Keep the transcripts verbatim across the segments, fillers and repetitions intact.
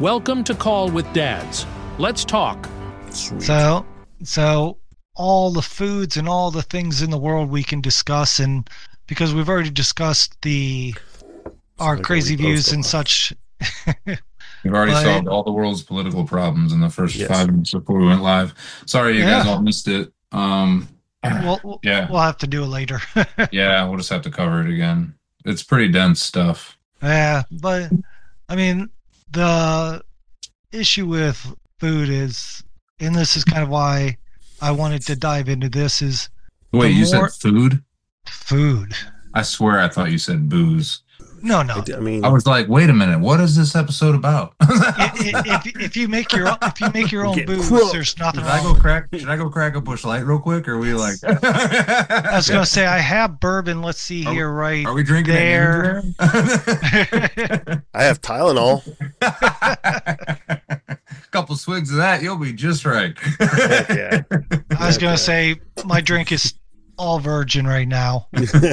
Welcome to Call with Dads. Let's talk. Sweet. So, so all the foods and all the things in the world we can discuss, and because we've already discussed the our like crazy views and life. such. We've already But- solved all the world's political problems in the first Yes. five minutes before we went live. Sorry, you guys Yeah. all missed it. Um, We'll, Yeah. we'll have to do it later. yeah, we'll just have to cover it again. It's pretty dense stuff. Yeah, but I mean, the issue with food is, and this is kind of why I wanted to dive into this, is Wait, The you more- said food? food. I swear I thought you said booze. No, no. I mean, I was like, wait a minute, what is this episode about? I- I- if if you make your if you make your own Get booze, crunk. there's nothing Should I wrong. go crack? Should I go crack a Busch Light real quick? Or are we like? I was gonna say I have bourbon. Let's see Are- here, right Are we drinking there. it? I have Tylenol. Couple swigs of that, you'll be just right. Heck yeah. I was gonna Okay. say my drink is all virgin right now.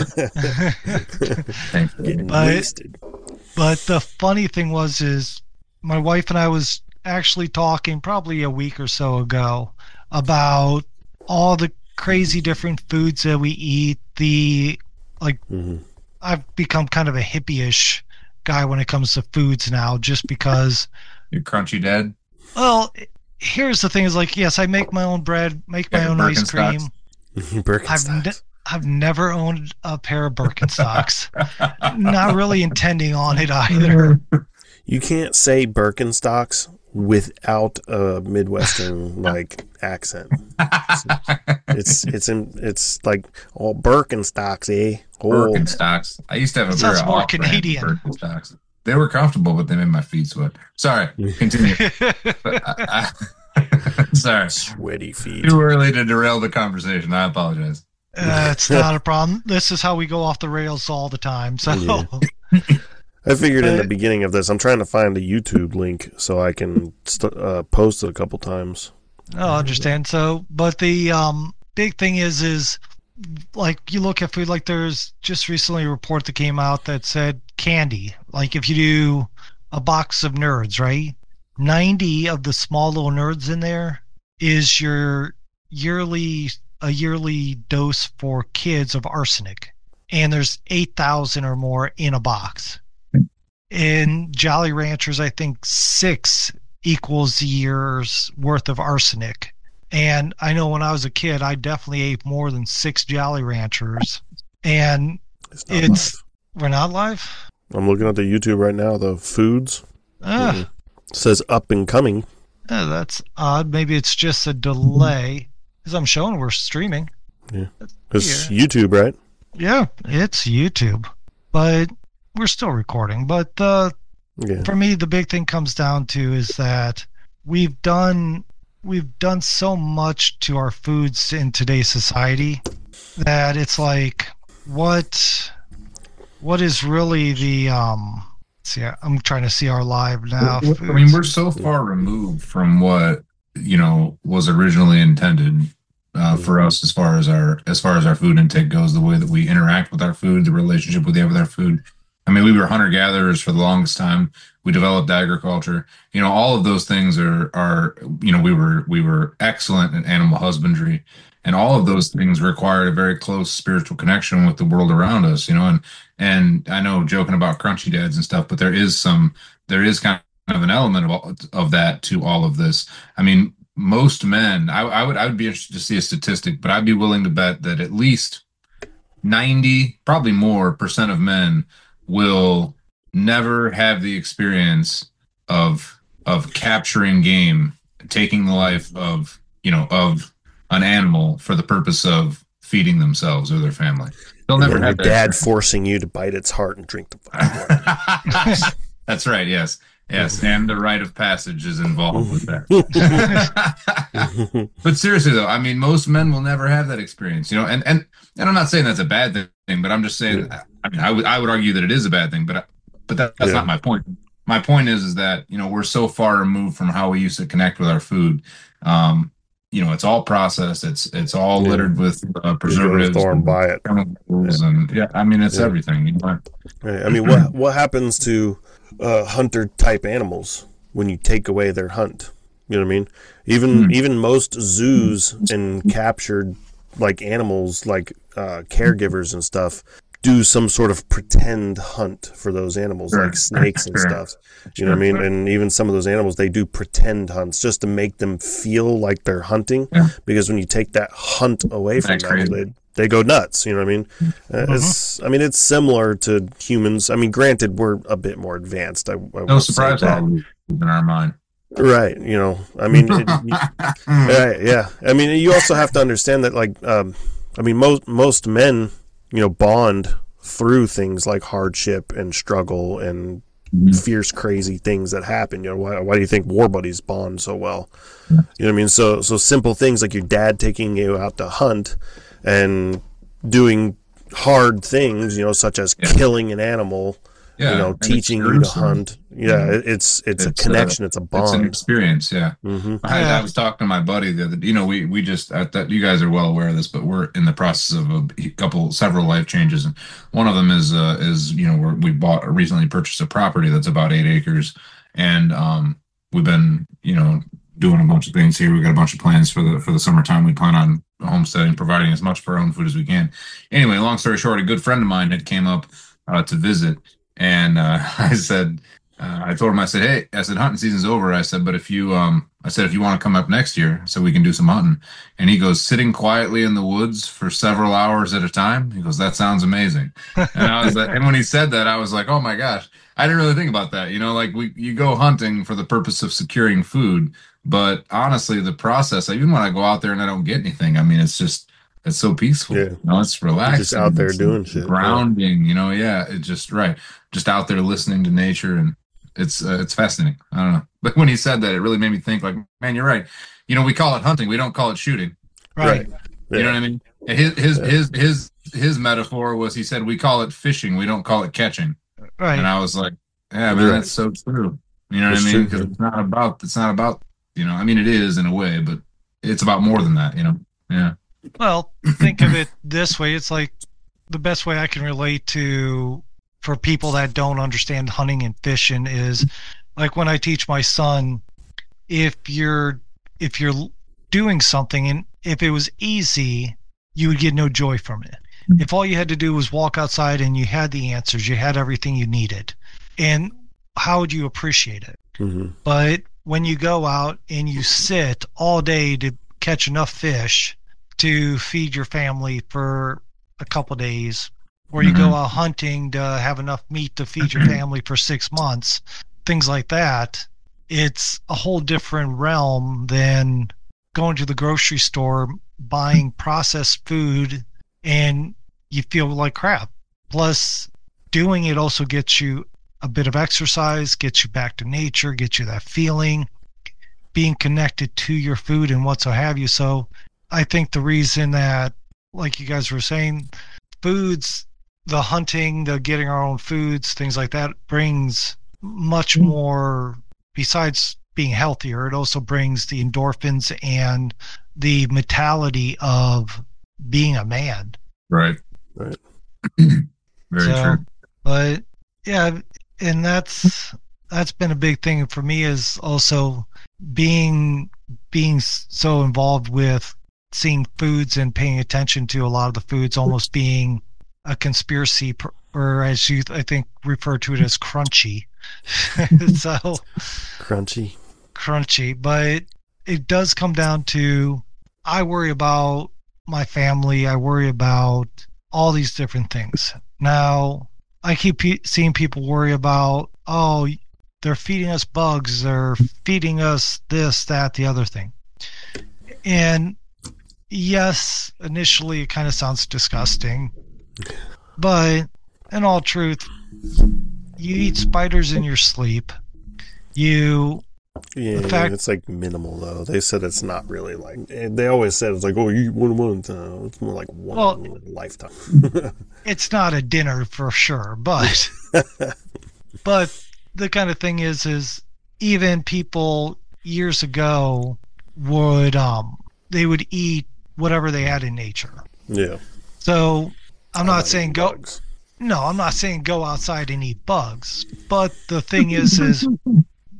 Getting But- wasted. But the funny thing was, is my wife and I was actually talking probably a week or so ago about all the crazy different foods that we eat. The like, Mhm. I've become kind of a hippie-ish guy when it comes to foods now, just because. You're crunchy dead. Well, here's the thing: is like, yes, I make my own bread, make my Yeah, own ice Birkenstocks. cream. I've Birkenstocks. ne- I've never owned a pair of Birkenstocks. Not really intending on it either. You can't say Birkenstocks without a Midwestern like accent. It's it's in it's like all Birkenstocks, eh? Oh, Birkenstocks. I used to have a It pair sounds of more off-brand Canadian. Birkenstocks. They were comfortable, but they made my feet sweat. Sorry, continue. But I, I, sorry, sweaty feet. too early to derail the conversation. I apologize. Uh, it's not a problem. This is how we go off the rails all the time. So, Yeah. I figured in the Uh, beginning of this, I'm trying to find a YouTube link so I can st- uh, post it a couple times. I understand. So, but the um, big thing is, is like you look at food. Like there's just recently a report that came out that said candy. Like if you do a box of Nerds, right? ninety of the small little Nerds in there is your yearly a yearly dose for kids of arsenic, and there's eight thousand or more in a box. In Jolly Ranchers, I think six equals a year's worth of arsenic. And I know when I was a kid, I definitely ate more than six Jolly Ranchers. And It's not it's live. we're not live. I'm looking at the YouTube right now. The foods Ah, Mhm. says up and coming. ah, that's odd. Maybe it's just a delay because I'm showing we're streaming. It's YouTube, right? Yeah, it's YouTube, but we're still recording. But uh, Yeah. for me, the big thing comes down to is that we've done we've done so much to our foods in today's society that it's like what what is really the um let's see, I'm trying to see our live now. I mean, Foods. we're so far removed from what you know was originally intended uh, for us, as far as our as far as our food intake goes, the way that we interact with our food, the relationship we have with our food. I mean, we were hunter gatherers for the longest time. We developed agriculture. You know, all of those things are are you know we were we were excellent at animal husbandry, and all of those things required a very close spiritual connection with the world around us. You know, and and I know joking about crunchy dads and stuff, but there is some there is kind of an element of all, of that to all of this. I mean, most men, I, I would I would be interested to see a statistic, but I'd be willing to bet that at least ninety, probably more percent of men will never have the experience of of capturing game, taking the life of you know of an animal for the purpose of feeding themselves or their family. They'll And never then your have that dad experience. forcing you to bite its heart and drink the fucking blood. That's right. Yes. Yes. And the rite of passage is involved with that. But seriously though, I mean, most men will never have that experience, you know, and, and, and I'm not saying that's a bad thing, but I'm just saying, Yeah. I mean, I would, I would argue that it is a bad thing, but, I, but that, that's Yeah. not my point. My point is, is that, you know, we're so far removed from how we used to connect with our food. Um, you know, it's all processed. It's, it's all Yeah. littered with uh, You go to the preservatives store and and buy it. chemicals and yeah, I mean, it's Yeah. everything. You know? Right. I mean, what what happens to uh, hunter type animals? when you take away their hunt. You know what I mean? Even mm. even most zoos and captured like animals, like uh, caregivers and stuff, do some sort of pretend hunt for those animals, sure. like snakes and sure. stuff. You sure. know what I mean? And even some of those animals, they do pretend hunts just to make them feel like they're hunting. Yeah. Because when you take that hunt away from That's them, they, they go nuts. You know what I mean? Mm-hmm. It's, I mean, it's similar to humans. I mean, granted, we're a bit more advanced. I, I no surprise in our mind. Right, you know, I mean, it, right, yeah. I mean, you also have to understand that, like, um, I mean, most most men, you know, bond through things like hardship and struggle and mm-hmm. fierce, crazy things that happen. You know, why why do you think war buddies bond so well? Yeah. You know what I mean? So so simple things like your dad taking you out to hunt and doing hard things, you know, such as yeah. killing an animal. Yeah, you know, teaching you to hunt. Yeah, yeah. it's it's, it's a connection. A, it's a bond. It's an experience. Yeah. Mm-hmm. I, yeah. I was talking to my buddy the other. You know, we we just at that. You guys are well aware of this, but we're in the process of a couple, several life changes, and one of them is uh, is you know we're, we bought recently purchased a property that's about eight acres, and um we've been you know doing a bunch of things here. We got a bunch of plans for the for the summertime. We plan on homesteading, providing as much for our own food as we can. Anyway, long story short, a good friend of mine had came up uh, to visit. And uh, I said, uh, I told him, I said, hey, I said, hunting season's over. I said, but if you, um, I said, if you want to come up next year, so we can do some hunting. And he goes, sitting quietly in the woods for several hours at a time. He goes, that sounds amazing. And I was like, and when he said that, I was like, oh my gosh, I didn't really think about that. You know, like we, you go hunting for the purpose of securing food, but honestly, the process, even when I go out there and I don't get anything, I mean, it's just, it's so peaceful. Yeah. You know, it's relaxing. You're just out there it's doing shit. Grounding, yeah. you know, yeah. It's just right. Just out there listening to nature, and it's uh, it's fascinating. I don't know. But when he said that, it really made me think like, man, you're right. You know, we call it hunting. We don't call it shooting. Right. right. You yeah. know what I mean? His his, yeah. his his his metaphor was, he said, we call it fishing. We don't call it catching. Right. And I was like, yeah, man, right. that's so true. You know what it's I mean? Because it's not about, it's not about, you know, I mean, it is in a way, but it's about more than that, you know? Yeah. Well, think of it this way. It's like the best way I can relate to for people that don't understand hunting and fishing is like when I teach my son, if you're if you're doing something and if it was easy, you would get no joy from it. If all you had to do was walk outside and you had the answers, you had everything you needed, and how would you appreciate it? Mm-hmm. But when you go out and you sit all day to catch enough fish to feed your family for a couple of days, or you mm-hmm. go out hunting to have enough meat to feed your family for six months, things like that, it's a whole different realm than going to the grocery store, buying processed food, and you feel like crap. Plus, doing it also gets you a bit of exercise, gets you back to nature, gets you that feeling, being connected to your food and what so have you. So I think the reason that, like you guys were saying, foods, the hunting, the getting our own foods, things like that, brings much more, besides being healthier, it also brings the endorphins and the mentality of being a man. Right. Right. Very so, true. But yeah, and that's that's been a big thing for me, is also being being so involved with seeing foods and paying attention to a lot of the foods almost being a conspiracy, or as you I think refer to it as crunchy. so crunchy crunchy but it does come down to, I worry about my family, I worry about all these different things. Now I keep pe- seeing people worry about, oh, they're feeding us bugs, they're feeding us this, that, the other thing. And yes, initially it kind of sounds disgusting, but in all truth, you eat spiders in your sleep. You, yeah, the fact, it's like minimal though. They said it's not really like, they always said it's like, oh, you eat one one time. It's more like one well, in a lifetime. It's not a dinner for sure, but but the kind of thing is, is even people years ago would um they would eat whatever they had in nature. Yeah. So I'm not saying go. Bugs. No, I'm not saying go outside and eat bugs. But the thing is, is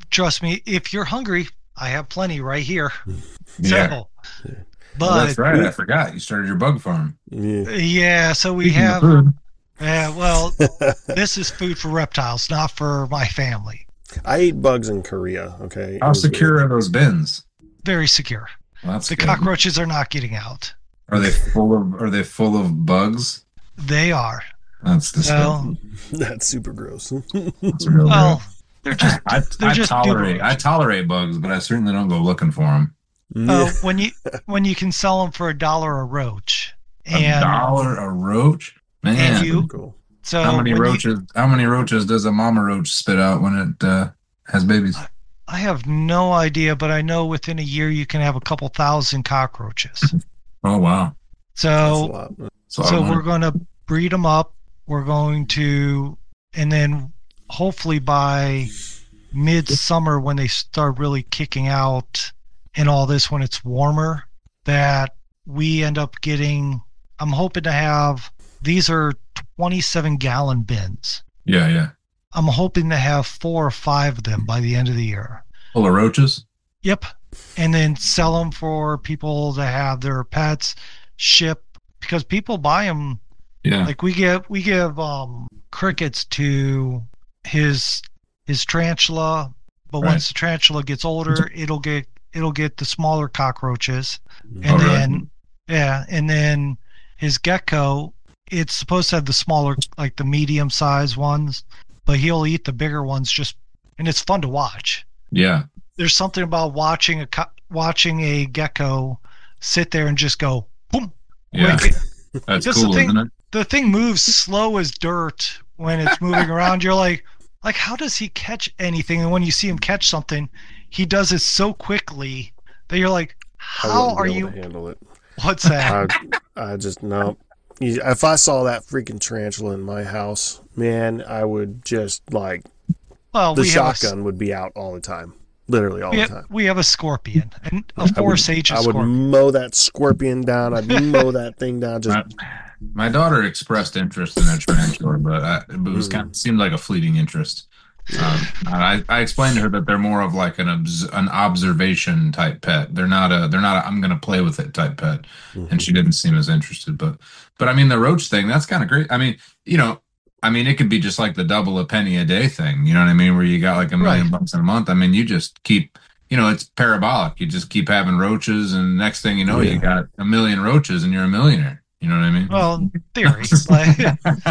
trust me, if you're hungry, I have plenty right here. Yeah. So, Oh, but that's right. I forgot. You started your bug farm. Yeah. yeah, so we Speaking of have. food, Yeah, well, this is food for reptiles, not for my family. I ate bugs in Korea. Okay. It how was secure good. are those bins? Very secure. Well, that's The good. cockroaches are not getting out. Are they full of Are they full of bugs? They are. That's So, disgusting. That's super gross. That's real well, gross. they're just. I, they're I just tolerate I doodles. tolerate bugs, but I certainly don't go looking for them. Uh, when you when you can sell them for a dollar a roach, A and dollar a roach, man. And you- cool. so how many when you- roaches? How many roaches does a mama roach spit out when it uh, has babies? I have no idea, but I know within a year you can have a couple thousand cockroaches. Oh wow! That's a So lot. So, so we're going to breed them up. We're going to, and then hopefully by midsummer when they start really kicking out and all this, when it's warmer, that we end up getting. I'm hoping to have. These are twenty-seven gallon bins. yeah, yeah, I'm hoping to have four or five of them by the end of the year. full of roaches. Yep. And then sell them for people to have their pets, ship, because people buy them. Yeah, Like we give we give um crickets to his his tarantula, but Right. once the tarantula gets older, it'll get it'll get the smaller cockroaches. Mm-hmm. And Oh, really? then yeah, and then his gecko, it's supposed to have the smaller, like the medium sized ones, but he'll eat the bigger ones just, and it's fun to watch. yeah. There's something about watching a co- watching a gecko sit there and just go boom. Yeah, Like, that's just the cool, thing- isn't it? the thing moves slow as dirt when it's moving around. You're like, like how does he catch anything? And when you see him catch something, he does it so quickly that you're like, I how wouldn't are be able you? to handle it? What's that? I, I just no. You- If I saw that freaking tarantula in my house, man, I would just like Well, the we have, a, shotgun would be out all the time, literally all we, the have, time. we have a scorpion, and a I would, force age I would scorpion. mow that scorpion down. I'd mow that thing down. Just My, my daughter expressed interest in a tarantula, but I, it was Mm. kind of, seemed like a fleeting interest. Um, I, I explained to her that they're more of like an obs- an observation type pet. They're not a they're not a, I'm going to play with it type pet, and she didn't seem as interested. But but I mean the roach thing, that's kind of great. I mean you know I mean it could be just like the double a penny a day thing. You know what I mean? Where you got like a million Right. bucks in a month. I mean you just keep you know it's parabolic. You just keep having roaches, and next thing you know Yeah. you got a million roaches, and you're a millionaire. You know what I mean? Well, in theory, like,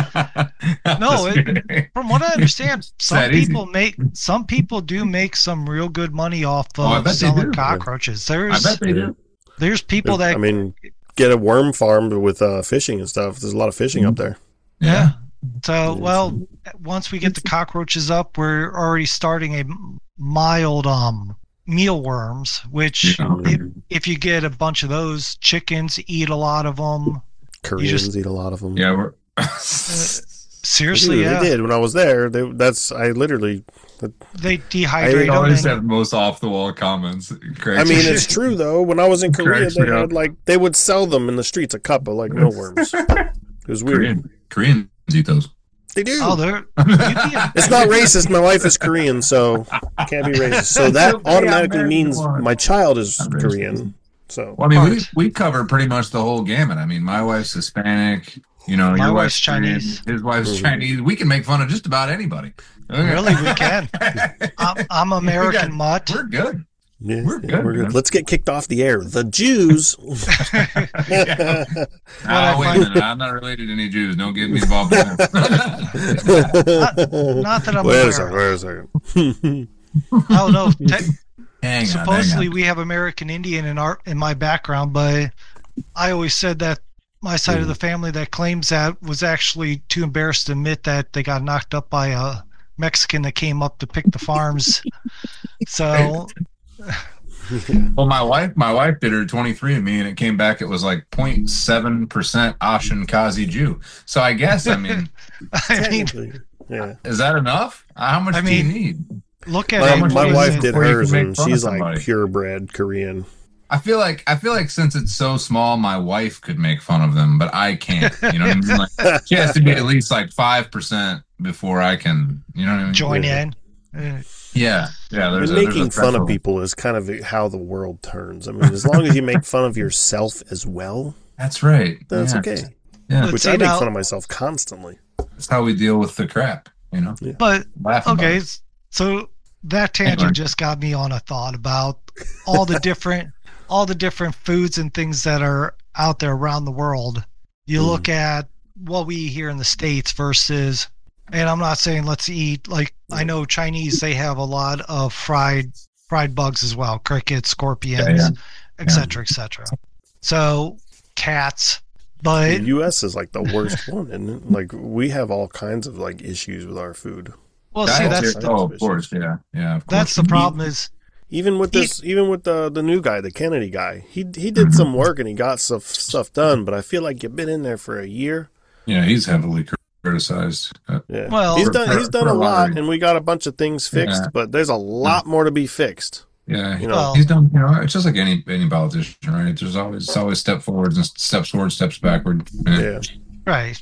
No, it- from what I understand, some that easy. people make some people do make some real good money off Oh, I of bet they selling do. cockroaches. I There's bet they do. there's people that I mean, get a worm farm with uh, fishing and stuff. There's a lot of fishing up there. yeah. So Yeah, well, once we get the cockroaches up, we're already starting a mild um mealworms, which Yeah. if, if you get a bunch of those, chickens eat a lot of them. Koreans just- eat a lot of them. Yeah, we're Seriously, they, yeah, they did when I was there. They, that's I literally. they I dehydrate they them. always and- have the most off the wall comments. Craig. I mean, it's true though. When I was in Korea, Cracks they me up. had like they would sell them in the streets a cup of like mealworms. It was weird. Korean Koreans eat those. They do. oh, they're you'd be a- It's not racist. My wife is Korean, so can't be racist. So that Okay, automatically I'm means American. my child is I'm racist. Korean. So Well, I mean, we Part. we cover pretty much the whole gamut. I mean, my wife's Hispanic. You know, My your wife's wife's Korean, Chinese. His wife's Mhm. Chinese. We can make fun of just about anybody. Really, we can. I'm, I'm American mutt. We're good. yeah, We're yeah, good, we're man. good. Let's get kicked off the air. The Jews. Yeah. I Oh, wait a find- minute. I'm not related to any Jews. Don't get me involved in that. Not that I'm Wait a aware second. of. Wait a second. I don't know. Te- hang on. hang supposedly on. we have American Indian in our in my background, but I always said that my side of the family that claims that was actually too embarrassed to admit that they got knocked up by a Mexican that came up to pick the farms. So Well, my wife, my wife did her twenty-three and me, and it came back. It was like zero point seven percent Ashenkazi Jew. So I guess, I mean, I mean, Technically, yeah. is that enough? How much I do you mean, need? look at My, it. much my is wife it did before you hers, can make and fun of she's like somebody? purebred Korean. I feel like I feel like since it's so small, my wife could make fun of them, but I can't. You know what I mean? Like, she has to be at least like five percent before I can. You know what I mean? Join Yeah. in. Uh, Yeah, yeah. There's And a, making there's a fun of threshold. people is kind of how the world turns. I mean, as long as you make fun of yourself as well, That's right. that's yeah. okay. Yeah, But Which see, I make now- fun of myself constantly. that's how we deal with the crap. You know, But laugh about okay, it. s- so that Anyway. tangent just got me on a thought about all the different all the different foods and things that are out there around the world. You Mm. look at what we eat here in the States versus, and I'm not saying let's eat, like, I know Chinese, they have a lot of fried fried bugs as well, crickets, scorpions, Yeah, yeah. et cetera, et cetera. So cats, but The U S is like the worst one, and like we have all kinds of like issues with our food. well, see, Dietary- that's Dietary- the, oh, of course, yeah, yeah. Of that's course. the problem is, Even with this, even with the the new guy, the Kennedy guy, he he did Mhm. some work and he got stuff stuff done. But I feel like you've been in there for a year. Yeah, he's heavily criticized. Uh, Yeah, Well- he's For- done for- he's done for a a lot lot, of- and we got a bunch of things fixed. Yeah. But there's a lot more to be fixed. yeah, You know, Well- he's done. You know, it's just like any any politician, right? There's always it's always step forwards and steps forward, steps backward. yeah, right.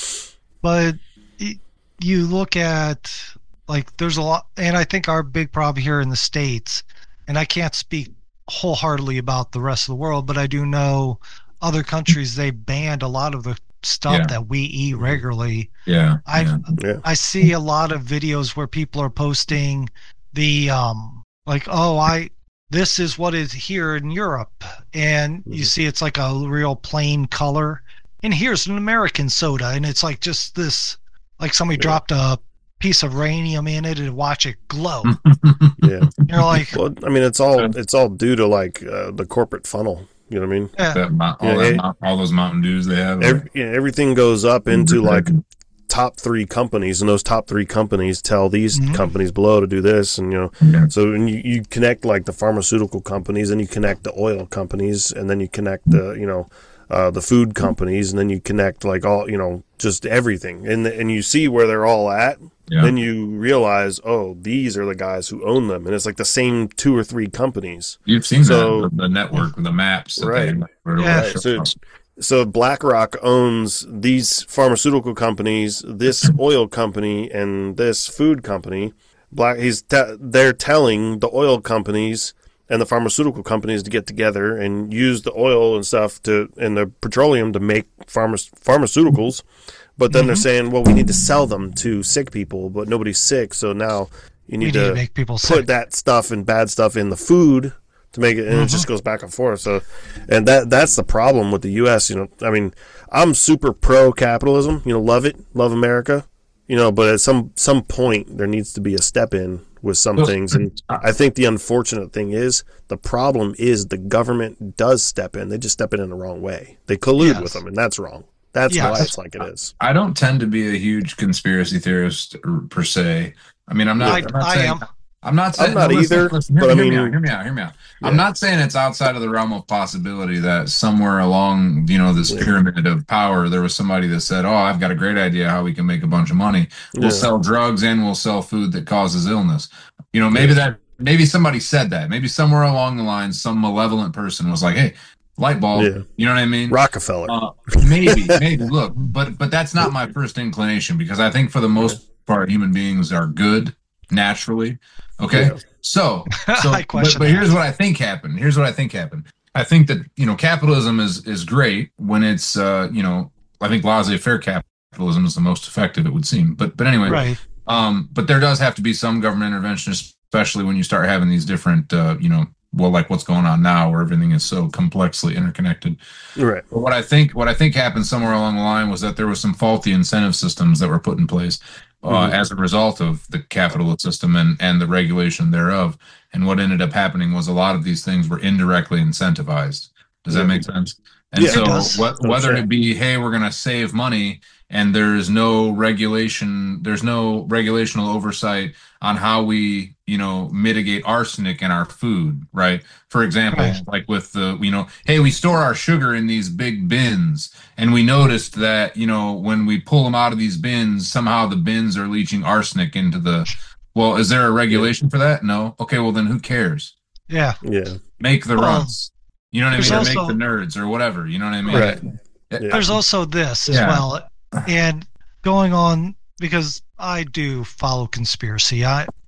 But y- you look at, like, there's a lot, and I think our big problem here in the States, and I can't speak wholeheartedly about the rest of the world, but I do know other countries, they banned a lot of the stuff Yeah. that we eat regularly. Yeah, I yeah. yeah. I see a lot of videos where people are posting the um like, oh, I this is what is here in Europe, and you Mhm. see it's like a real plain color, and here's an American soda, and it's like just this, like somebody Yeah. dropped a piece of uranium in it and watch it glow. yeah. You're like, Well, I mean, it's all it's all due to like uh, the corporate funnel. You know what I mean? yeah, That, mo- all, Yeah, that it- mo- all those Mountain Dews they have. Every, yeah, everything goes up into like top three companies, and those top three companies tell these Mhm. companies below to do this, and you know. Yeah. So when you, you connect like the pharmaceutical companies, and you connect the oil companies, and then you connect the you know uh, the food companies, and then you connect like all you know just everything, and and you see where they're all at. Yeah. Then you realize, oh, these are the guys who own them, and it's like the same two or three companies. You've seen So- that, the, the network, the maps. that Right. they- where it Yeah. all Right, shows so- up. So BlackRock owns these pharmaceutical companies, this oil company, and this food company. Black, he's te- they're telling the oil companies and the pharmaceutical companies to get together and use the oil and stuff to and the petroleum to make pharma- pharmaceuticals. But then they're Mhm. saying, well, we need to sell them to sick people, but nobody's sick, so now you we need need to to make people put sick. that stuff and bad stuff in the food to make it, and it just goes back and forth. So, and that that's the problem with the U S. You know, I mean, I'm super pro capitalism. You know, love it, love America. You know, but at some some point there needs to be a step in with some Well, things, and I think the unfortunate thing is the problem is the government does step in. They just step in in the wrong way. They collude Yes. with them, and that's wrong. That's Yes. why it's like it is. I don't tend to be a huge conspiracy theorist er, per se. I mean, I'm not. I, I'm not I saying, am. I'm not saying. I'm not no, listen, either, listen, hear, but I hear me mean- out. Hear me out. Hear me out. Yeah. I'm not saying it's outside of the realm of possibility that somewhere along, you know, this Yeah. pyramid of power, there was somebody that said, "Oh, I've got a great idea how we can make a bunch of money. We'll Yeah. sell drugs and we'll sell food that causes illness." You know, maybe that. Maybe somebody said that. Maybe somewhere along the line, some malevolent person was like, "Hey, light bulb." Yeah. You know what I mean? Rockefeller. Uh, maybe, maybe. Look, but but that's not my first inclination because I think for the most part, human beings are good naturally. Okay, Yeah. so so I but, question but that. here's what I think happened. Here's what I think happened. I think that you know capitalism is is great when it's uh you know I think laissez-faire capitalism is the most effective, it would seem. But but anyway, Right. um, but there does have to be some government intervention, especially when you start having these different uh you know well like what's going on now where everything is so complexly interconnected. Right. But what I think what I think happened somewhere along the line was that there was some faulty incentive systems that were put in place uh, Mhm. as a result of the capitalist system and and the regulation thereof. And what ended up happening was a lot of these things were indirectly incentivized. Does that Yeah. make sense? And Yeah, it so does. what, Oh, whether sure. it be, hey, we're going to save money and there's no regulation, there's no regulational oversight on how we, you know, mitigate arsenic in our food, right? For example, Right. like with the, you know, hey, we store our sugar in these big bins and we noticed that, you know, when we pull them out of these bins, somehow the bins are leaching arsenic into the, well, is there a regulation for that? No. Okay, well then who cares? Yeah. Yeah. Make the Well, runs. You know what I mean? there's Or also- make the nerds or whatever. You know what I mean? Right. Yeah. Yeah. There's also this as Yeah. well, and going on, because I do follow conspiracy. I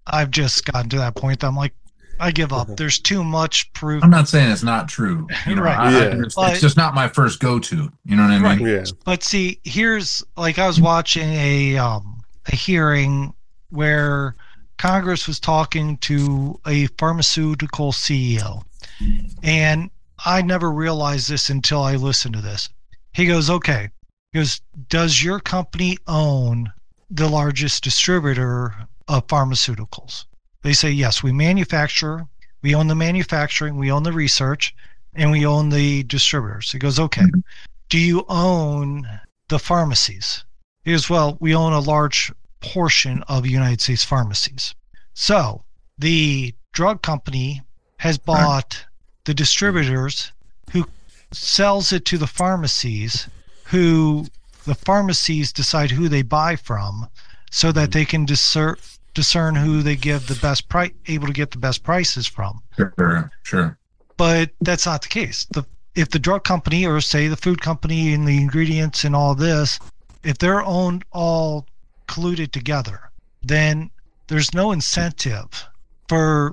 I've just gotten to that point. That I'm like, I give up. There's too much proof. I'm not saying it's not true. You know, Right. I, Yeah. I, it's, But- it's just not my first go-to. You know what I mean? Right. Yeah. But see, here's like I was watching a um a hearing where Congress was talking to a pharmaceutical C E O, and I never realized this until I listened to this. He goes, "Okay," he goes, "Does your company own the largest distributor of pharmaceuticals?" They say, "Yes, we manufacture, we own the manufacturing, we own the research, and we own the distributors." He goes, "Okay. Do you own the pharmacies?" He goes, "Well, we own a large portion of United States pharmacies." So the drug company has bought the distributors who sells it to the pharmacies, who the pharmacies decide who they buy from so that they can discern discern who they give the best price, able to get the best prices from. Sure, sure. But that's not the case. The if the drug company, or say the food company and the ingredients and all this, if they're owned all colluded together, then there's no incentive for,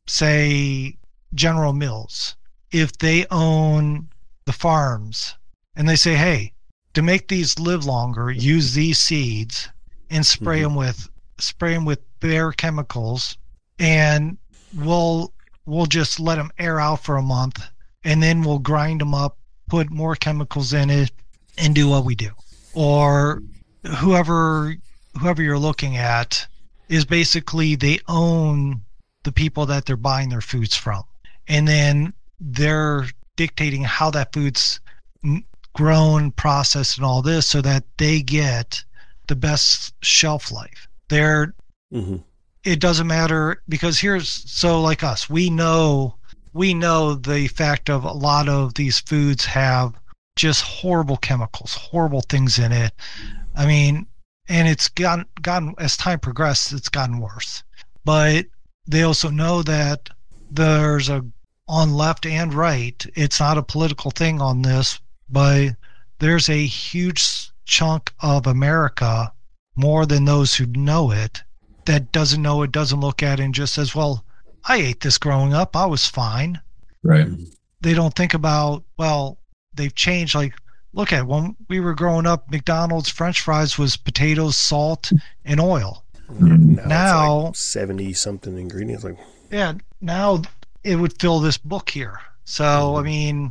say, General Mills, if they own the farms and they say, hey, to make these live longer, use these seeds and spray Mhm. them with spray them with bare chemicals, and we'll we'll just let them air out for a month, and then we'll grind them up, put more chemicals in it, and do what we do. Or whoever whoever you're looking at is basically they own the people that they're buying their foods from, and then they're dictating how that food's m- grown, processed, and all this so that they get the best shelf life. They're hmm it doesn't matter, because here's so like us, we know we know the fact of a lot of these foods have just horrible chemicals, horrible things in it. I mean, and it's gotten gotten as time progressed, it's gotten worse. But they also know that there's a on left and right, it's not a political thing on this, but there's a huge chunk of America, more than those who know it, that doesn't know it, doesn't look at it, and just says, well, I ate this growing up, I was fine. Right. They don't think about, well, they've changed. Like, look at when we were growing up, McDonald's French fries was potatoes, salt, and oil. Now, Now- it's like seventy something ingredients. Like, Yeah, now it would fill this book here. So I mean,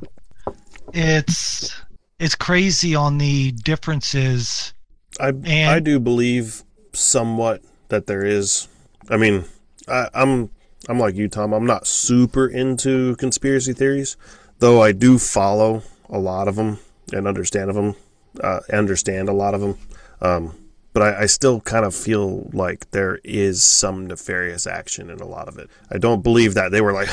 it's it's crazy on the differences. I And- I do believe somewhat that there is. I mean, I, I'm I'm like you, Tom. I'm not super into conspiracy theories, though I do follow a lot of them and understand of them. Uh, understand a lot of them. Um, but I, I still kind of feel like there is some nefarious action in a lot of it. I don't believe that they were like,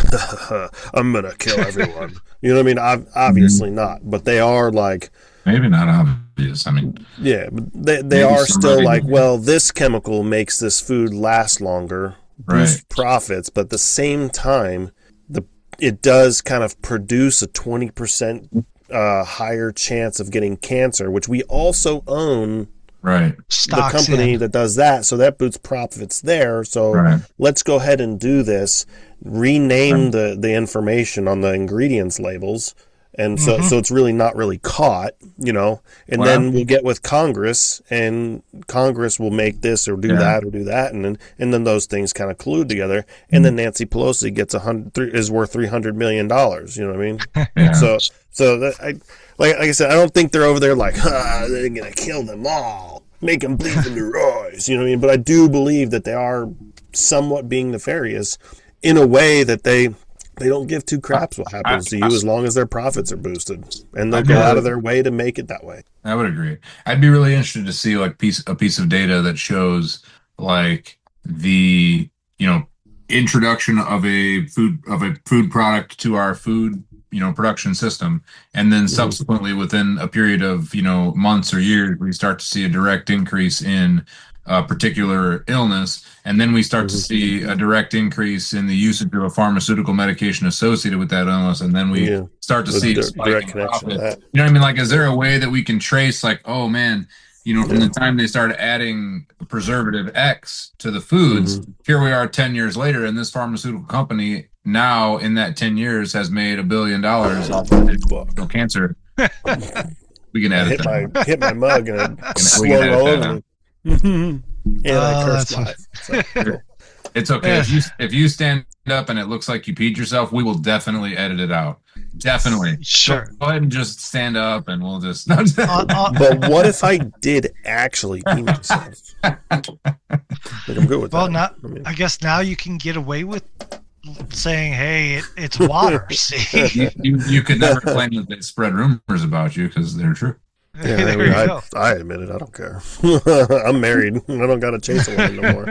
I'm gonna kill everyone. You know what I mean? Ob- obviously not. But they are like, Maybe not obvious. I mean, yeah, but they they Maybe are still somebody- like, well, this chemical makes this food last longer, boost Right. profits, but at the same time, the it does kind of produce a twenty percent uh, higher chance of getting cancer, which we also own right. Stocks the company in. that does that, so that boosts profits there. So Right. let's go ahead and do this. Rename the the information on the ingredients labels. And so, Mhm. so it's really not really caught, you know, and Well- then we'll get with Congress, and Congress will make this or do Yeah. that or do that. And then, and then those things kind of collude together. And then Nancy Pelosi gets a hundred, three, is worth three hundred million dollars. You know what I mean? Yeah. So, so that I, like, like I said, I don't think they're over there like, ah, they're going to kill them all, make them bleed from their eyes. You know what I mean? But I do believe that they are somewhat being nefarious in a way that they, they don't give two craps what happens to you as long as their profits are boosted, and they'll go out of their way to make it that way. I would agree. I'd be really interested to see like piece a piece of data that shows like the you know introduction of a food of a food product to our food you know production system, and then subsequently within a period of you know months or years we start to see a direct increase in a particular illness, and then we start to see a direct increase in the usage of a pharmaceutical medication associated with that illness, and then we Yeah. start to The see di- a spike direct in connection to profit. that. You know what I mean? Like, is there a way that we can trace, like, oh man, You know, from the time they started adding preservative X to the foods, mm-hmm. here we are ten years later, and this pharmaceutical company now in that ten years has made a billion dollars off of digital cancer. We can add hit it. My, hit my mug and it slowed all over me. And I cursed live. So, cool. It's okay. If you if you stand up and it looks like you peed yourself, we will definitely edit it out. Definitely. Sure. Go ahead and just stand up and we'll just. uh, uh, but what if I did actually pee myself? Like, I'm good with well, that. Now, I, mean, I guess now you can get away with saying, "Hey, it, it's water." See, you, you, you could never claim that they spread rumors about you because they're true. Yeah, there I, mean, you I, go. I admit it. I don't care. I'm married. I don't got to chase a woman no more.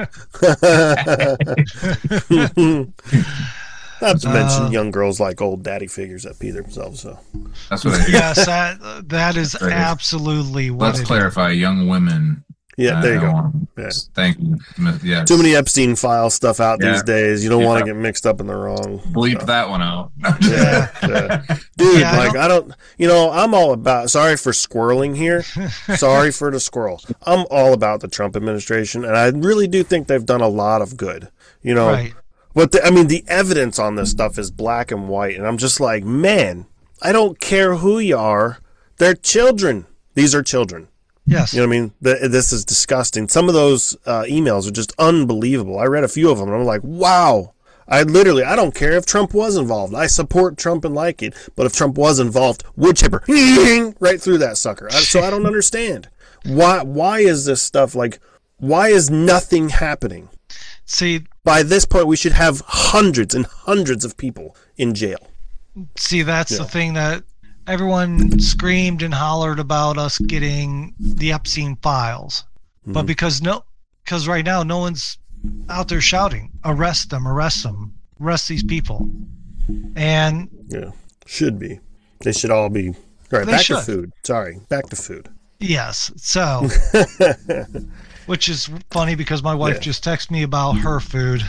Not to mention, uh, young girls like old daddy figures that pee themselves. So that's what I hear. Yes, that that is right. absolutely what. Let's clarify: is. Young women. Yeah, uh, there you go. Yeah. Thank you. Yeah. Too many Epstein file stuff out yeah. these days. You don't yeah. want to get mixed up in the wrong. Bleep so. that one out. yeah, yeah. Dude, yeah, like, I don't... I don't, you know, I'm all about, sorry for squirreling here. Sorry for the squirrel. I'm all about the Trump administration, and I really do think they've done a lot of good, you know. Right. But, the, I mean, the evidence on this stuff is black and white, and I'm just like, man, I don't care who you are. They're children. These are children. Yes. You know what I mean? The, this is disgusting. Some of those uh, emails are just unbelievable. I read a few of them, and I'm like, wow. I literally, I don't care if Trump was involved. I support Trump and like it. But if Trump was involved, wood chipper, right through that sucker. I, so I don't understand. Why, why is this stuff like, why is nothing happening? See, by this point, we should have hundreds and hundreds of people in jail. See, that's yeah. the thing that everyone screamed and hollered about us getting the Epstein files, mm-hmm. but because no, because right now no one's out there shouting, "Arrest them! Arrest them! Arrest these people!" And yeah, should be. They should all be. All right, back should. to food. Sorry, back to food. Yes. So, which is funny because my wife yeah. just texted me about her food.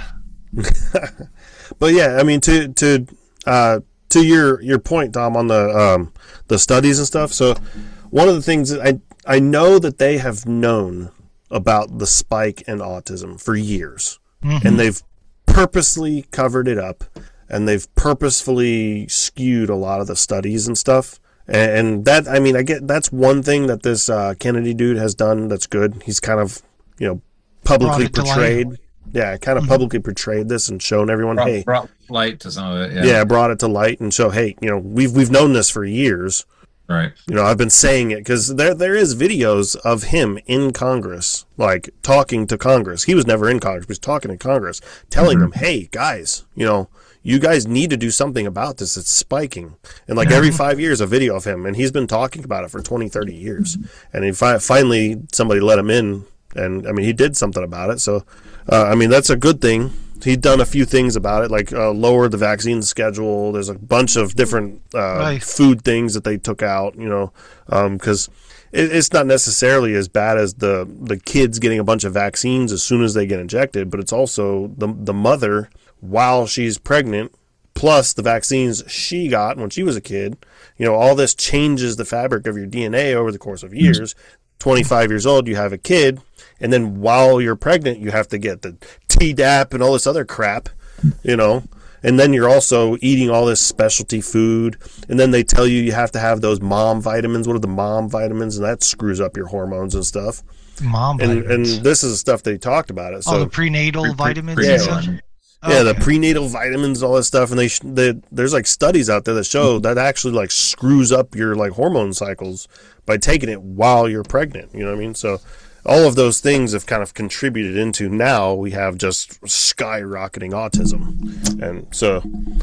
But yeah, I mean to to. uh To your, your point, Tom, on the um, the studies and stuff. So one of the things that I I know that they have known about the spike in autism for years, mm-hmm. and they've purposely covered it up, and they've purposefully skewed a lot of the studies and stuff. And, and that, I mean, I get that's one thing that this uh, Kennedy dude has done that's good. He's kind of, you know, publicly portrayed. Yeah, kind of mm-hmm. publicly portrayed this and shown everyone, brought, hey, brought light to some of it. Yeah. yeah, brought it to light and show, hey, you know, we've we've known this for years, right? You know, I've been saying it because there there is videos of him in Congress, like talking to Congress. He was never in Congress; he was talking in Congress, telling mm-hmm. them, hey, guys, you know, you guys need to do something about this. It's spiking, and like yeah. every five years, a video of him, and he's been talking about it for twenty, thirty years, and he fi- finally somebody let him in, and I mean, he did something about it, so. Uh, I mean, that's a good thing. He'd done a few things about it, like uh, lower the vaccine schedule. There's a bunch of different uh, right. food things that they took out, you know, because um, it, it's not necessarily as bad as the, the kids getting a bunch of vaccines as soon as they get injected, but it's also the the mother, while she's pregnant, plus the vaccines she got when she was a kid. You know, all this changes the fabric of your D N A over the course of years. twenty-five years old, you have a kid, and then while you're pregnant, you have to get the Tdap and all this other crap, you know, and then you're also eating all this specialty food, and then they tell you you have to have those mom vitamins. What are the mom vitamins? And that screws up your hormones and stuff. Mom and, vitamins. And this is the stuff they talked about it. So, oh, the prenatal pre- vitamins? Pre- yeah, yeah, okay. yeah, the prenatal vitamins, all that stuff, and they, they there's like studies out there that show that actually like screws up your like hormone cycles by taking it while you're pregnant. You know what I mean? So all of those things have kind of contributed into now we have just skyrocketing autism. And so,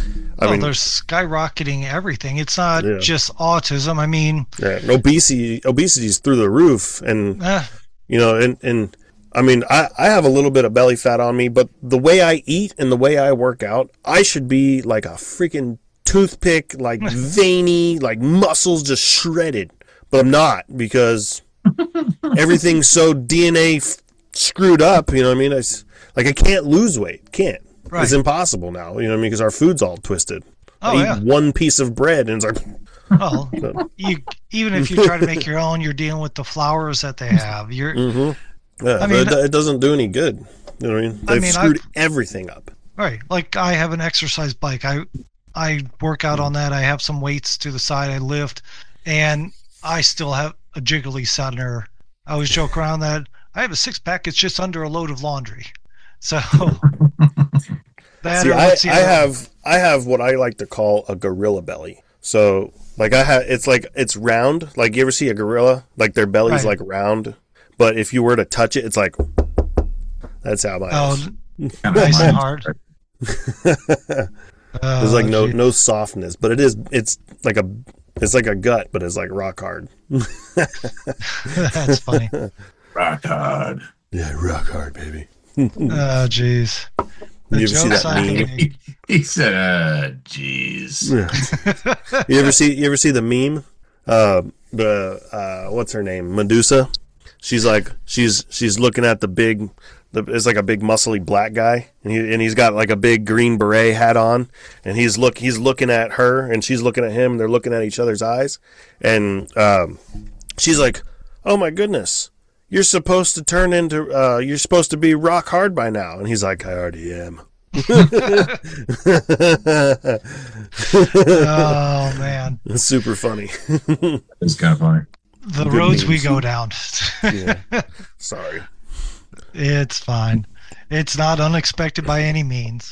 I well, mean, there's skyrocketing everything. It's not yeah. just autism. I mean, yeah, and obesity, obesity's through the roof. And, eh. you know, and, and I mean, I, I have a little bit of belly fat on me, but the way I eat and the way I work out, I should be like a freaking toothpick, like veiny, like muscles just shredded. But I'm not, because everything's so D N A f- screwed up, you know what I mean? I, like, I can't lose weight. Can't. Right. It's impossible now, you know what I mean? Because our food's all twisted. Oh, I eat yeah. one piece of bread, and it's like, Well, So, you even if you try to make your own, you're dealing with the flours that they have. You're mm-hmm. Yeah, I but mean, it, it doesn't do any good. You know what I mean? I They've mean, screwed I've- everything up. right. Like I have an exercise bike. I I work out on that. I have some weights to the side. I lift, and I still have a jiggly center. I always joke around that I have a six pack. It's just under a load of laundry. So that See, or I, what's the I other- have I have what I like to call a gorilla belly. So like I have, it's like it's round. Like you ever see a gorilla? Like their belly's Right. like round, but if you were to touch it, it's like that's how mine oh, is. nice and hard. There's like Oh, no gee. no softness, but it is it's like a it's like a gut, but it's like rock hard. That's funny. Rock hard. Yeah, rock hard, baby. Oh, jeez. The You ever see jokes that I can meme? make. He said, uh, jeez. Yeah. You ever see you ever see the meme? Uh, the uh, what's her name? Medusa. She's like she's she's looking at the big. The, it's like a big muscly black guy, and he and he's got like a big green beret hat on, and he's look he's looking at her, and she's looking at him. And they're looking at each other's eyes, and um, she's like, "Oh my goodness, you're supposed to turn into uh, you're supposed to be rock hard by now," and he's like, "I already am." Oh man, It's super funny. It's kind of funny. the Good roads we memes. go down. Yeah. Sorry. It's fine. It's not unexpected by any means.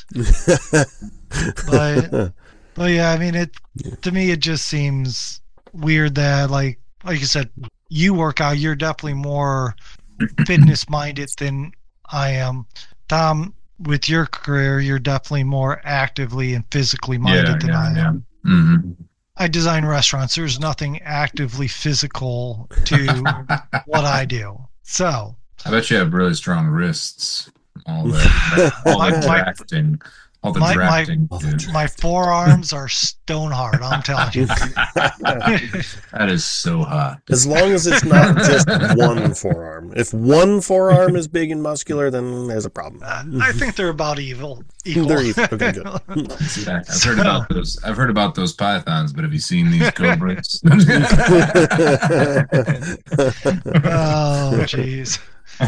But but yeah, I mean it to me it just seems weird that like like you said, you work out, you're definitely more fitness minded than I am. Tom, with your career, you're definitely more actively and physically minded Yeah, than yeah, I am. yeah. Mm-hmm. I design restaurants. There's nothing actively physical to what I do. So I bet you have really strong wrists. All that, all the My- my- drafting, all the my- my- drafting. All the dude. dra- my forearms are stone hard, I'm telling you. That is so hot. As long as it's not just one forearm. If one forearm is big and muscular, then there's a problem. Uh, I think they're about evil. Equal. They're evil. Okay, good. Yeah, I've So- heard about those. I've heard about those pythons, but have you seen these cobras? Oh, jeez.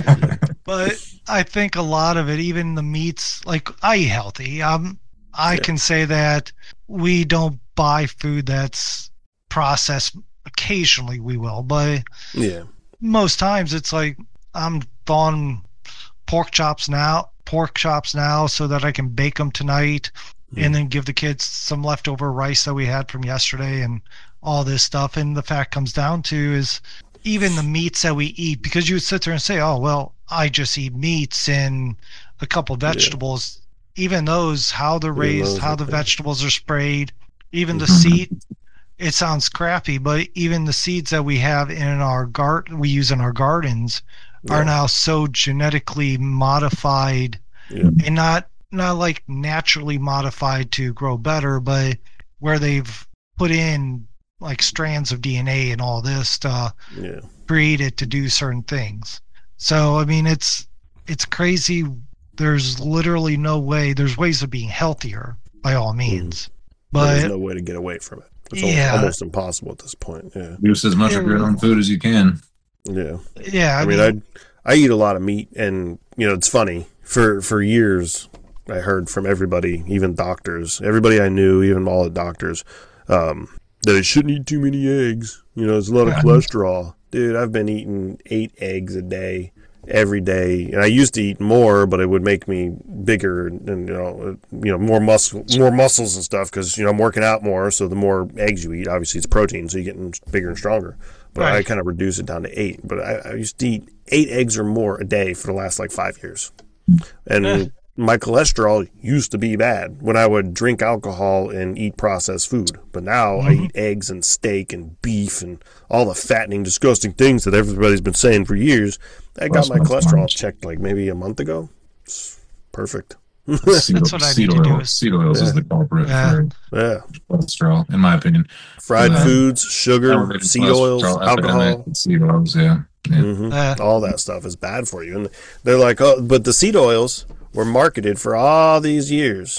But I think a lot of it, even the meats, like I eat healthy. Um, I Yeah. can say that we don't buy food that's processed. Occasionally we will, but Yeah. most times it's like I'm thawing pork chops now, pork chops now, so that I can bake them tonight, Mm. and then give the kids some leftover rice that we had from yesterday, and all this stuff. And the fact comes down to is even the meats that we eat, because you would sit there and say, "Oh well, I just eat meats and a couple vegetables." Even those, how they're Even raised, those how are the things. vegetables are sprayed, even the Mhm. seed. It sounds crappy, but even the seeds that we have in our garden, we use in our gardens, are Yeah. now so genetically modified, Yeah. and not not like naturally modified to grow better, but where they've put in like strands of D N A and all this to Yeah. create it to do certain things. So I mean, it's it's crazy. There's literally no way. There's ways of being healthier by all means, There's but no way to get away from it. It's Yeah. al- almost impossible at this point. Yeah. Use as much of your own food as you can. Yeah. yeah, I, I mean, I I eat a lot of meat, and you know, it's funny. For for years, I heard from everybody, even doctors, everybody I knew, even all the doctors, um, that I shouldn't eat too many eggs. You know, there's a lot of Yeah. cholesterol. Dude, I've been eating eight eggs a day, every day, and I used to eat more, but it would make me bigger and, and you know, you know, more muscle, more muscles and stuff. Because you know, I'm working out more, so the more eggs you eat, obviously it's protein, so you're getting bigger and stronger. But I Right. kind of reduce it down to eight. But I, I used to eat eight eggs or more a day for the last like five years. And Eh. my cholesterol used to be bad when I would drink alcohol and eat processed food. But now I Mhm. eat eggs and steak and beef and all the fattening, disgusting things that everybody's been saying for years. I got my That's cholesterol fine. checked like maybe a month ago. It's perfect. Seed, That's what I seed need to do oil, is- seed oils is Yeah. the culprit Yeah. for Yeah. cholesterol, in my opinion. Fried Yeah. foods, sugar, Elevated seed oils, cholesterol alcohol. epidemic, seed oils, yeah. yeah. hmm uh, All that stuff is bad for you. And they're like, oh, but the seed oils were marketed for all these years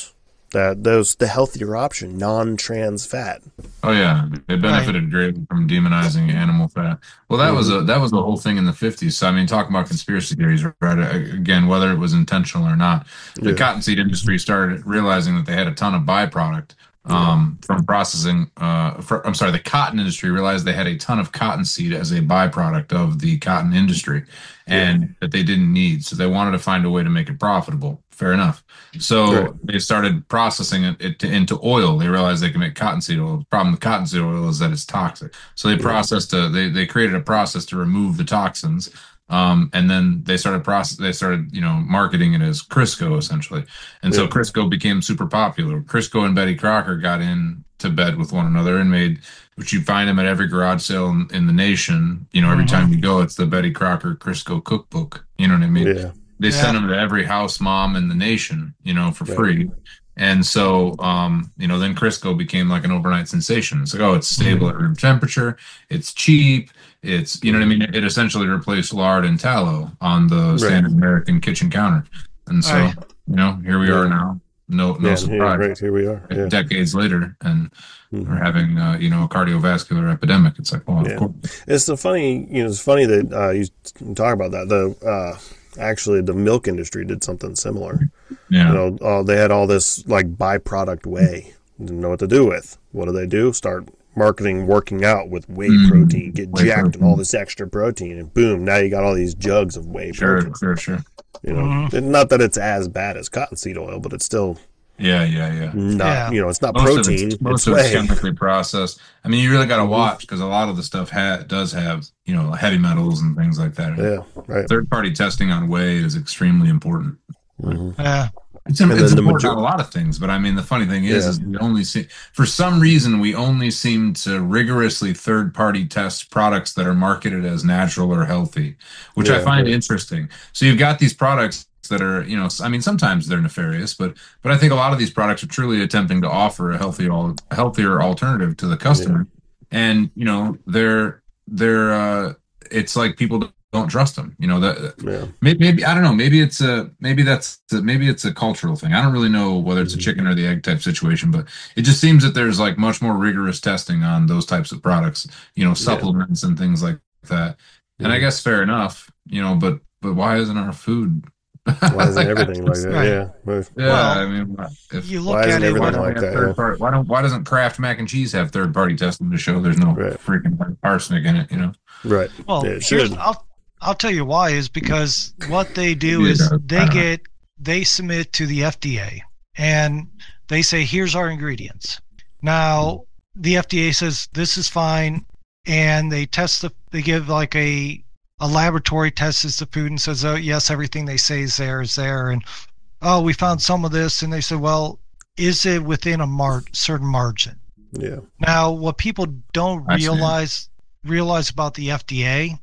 That those the healthier option, non-trans fat. Oh yeah, they benefited right. greatly from demonizing animal fat. Well, that mm-hmm. was a that was the whole thing in the fifties. So I mean, talking about conspiracy theories, right? Again, whether it was intentional or not, the yeah. cottonseed industry started realizing that they had a ton of byproduct um, yeah. from processing. Uh, for, I'm sorry, the cotton industry realized they had a ton of cottonseed as a byproduct of the cotton industry, and yeah. that they didn't need. So they wanted to find a way to make it profitable. Fair enough. So right. they started processing it, it to, into oil. They realized they can make cottonseed oil. The problem with cottonseed oil is that it's toxic. So they yeah. processed a, they they created a process to remove the toxins. Um, and then they started process. They started, you know, marketing it as Crisco essentially. And yeah. so Crisco became super popular. Crisco and Betty Crocker got into bed with one another and made, which you find them at every garage sale in, in the nation. You know, every mm-hmm. time you go, it's the Betty Crocker Crisco cookbook. You know what I mean? Yeah. They yeah. sent them to every house mom in the nation, you know, for free. Right. And so, um, you know, then Crisco became like an overnight sensation. It's like, oh, it's stable mm-hmm. at room temperature. It's cheap. It's, you know what I mean? It essentially replaced lard and tallow on the standard right. American kitchen counter. And so, right. you know, here we yeah. are now. No, no yeah, surprise. Yeah, right, here we are. Yeah. Decades later, and mm-hmm. we're having, uh, you know, a cardiovascular epidemic. It's like, well, yeah. of course. It's the funny, you know, it's funny that uh, you talk about that. The, uh, Actually, the milk industry did something similar. Yeah. You know, uh, they had all this like byproduct whey. Didn't know what to do with. What do they do? Start marketing working out with whey mm. protein, get whey jacked protein. And all this extra protein, and boom, now you got all these jugs of whey sure, protein. Sure, sure, You know, mm-hmm. not that it's as bad as cottonseed oil, but it's still. Yeah, yeah, yeah. Not, yeah. you know, it's not most protein. Of it's, most it's of whey. it's chemically processed. I mean, you really got to watch because a lot of the stuff ha- does have, you know, heavy metals and things like that. Yeah, right. Third-party testing on whey is extremely important. Mm-hmm. Yeah. It's, it's important major- on a lot of things, but I mean, the funny thing is, yeah. is we only see, for some reason, we only seem to rigorously third-party test products that are marketed as natural or healthy, which yeah, I find right. interesting. So you've got these products that are, you know, I mean, sometimes they're nefarious, but but I think a lot of these products are truly attempting to offer a healthy, a healthier alternative to the customer, yeah. and you know, they're they're uh, it's like people don't trust them. You know that yeah. maybe, maybe I don't know. Maybe it's a maybe that's a, maybe it's a cultural thing. I don't really know whether it's a chicken or the egg type situation, but it just seems that there's like much more rigorous testing on those types of products. You know, supplements yeah. and things like that. And yeah. I guess fair enough. You know, but but why isn't our food? Why isn't everything like that? Right. Yeah, yeah. Well, I mean, if, you look why at it. Why, like that, yeah. part, why don't Why doesn't Kraft mac and cheese have third party testing to show there's no right. freaking arsenic in it? You know, right? Well, yeah, here's, I'll I'll tell you why is because what they do is they get they submit to the F D A and they say here's our ingredients. Now the F D A says this is fine, and they test the they give like a A laboratory tests the food and says, oh, yes, everything they say is there is there. And, oh, we found some of this. And they said, well, is it within a mar- certain margin? Yeah. Now, what people don't I realize see. realize about the F D A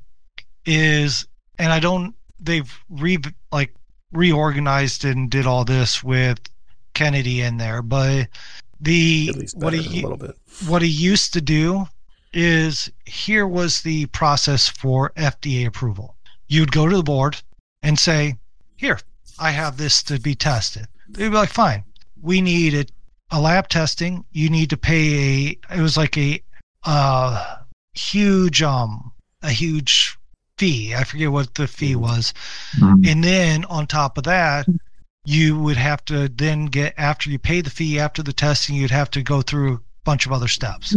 is, and I don't, they've re like reorganized and did all this with Kennedy in there, but the what he a little bit. what he used to do is here was the process for F D A approval. You'd go to the board and say, here, I have this to be tested. They'd be like, fine, we need a, a lab testing. You need to pay a, it was like a uh, huge, um, a huge fee. I forget what the fee was. Mm-hmm. And then on top of that, you would have to then get, after you pay the fee, after the testing, you'd have to go through a bunch of other steps.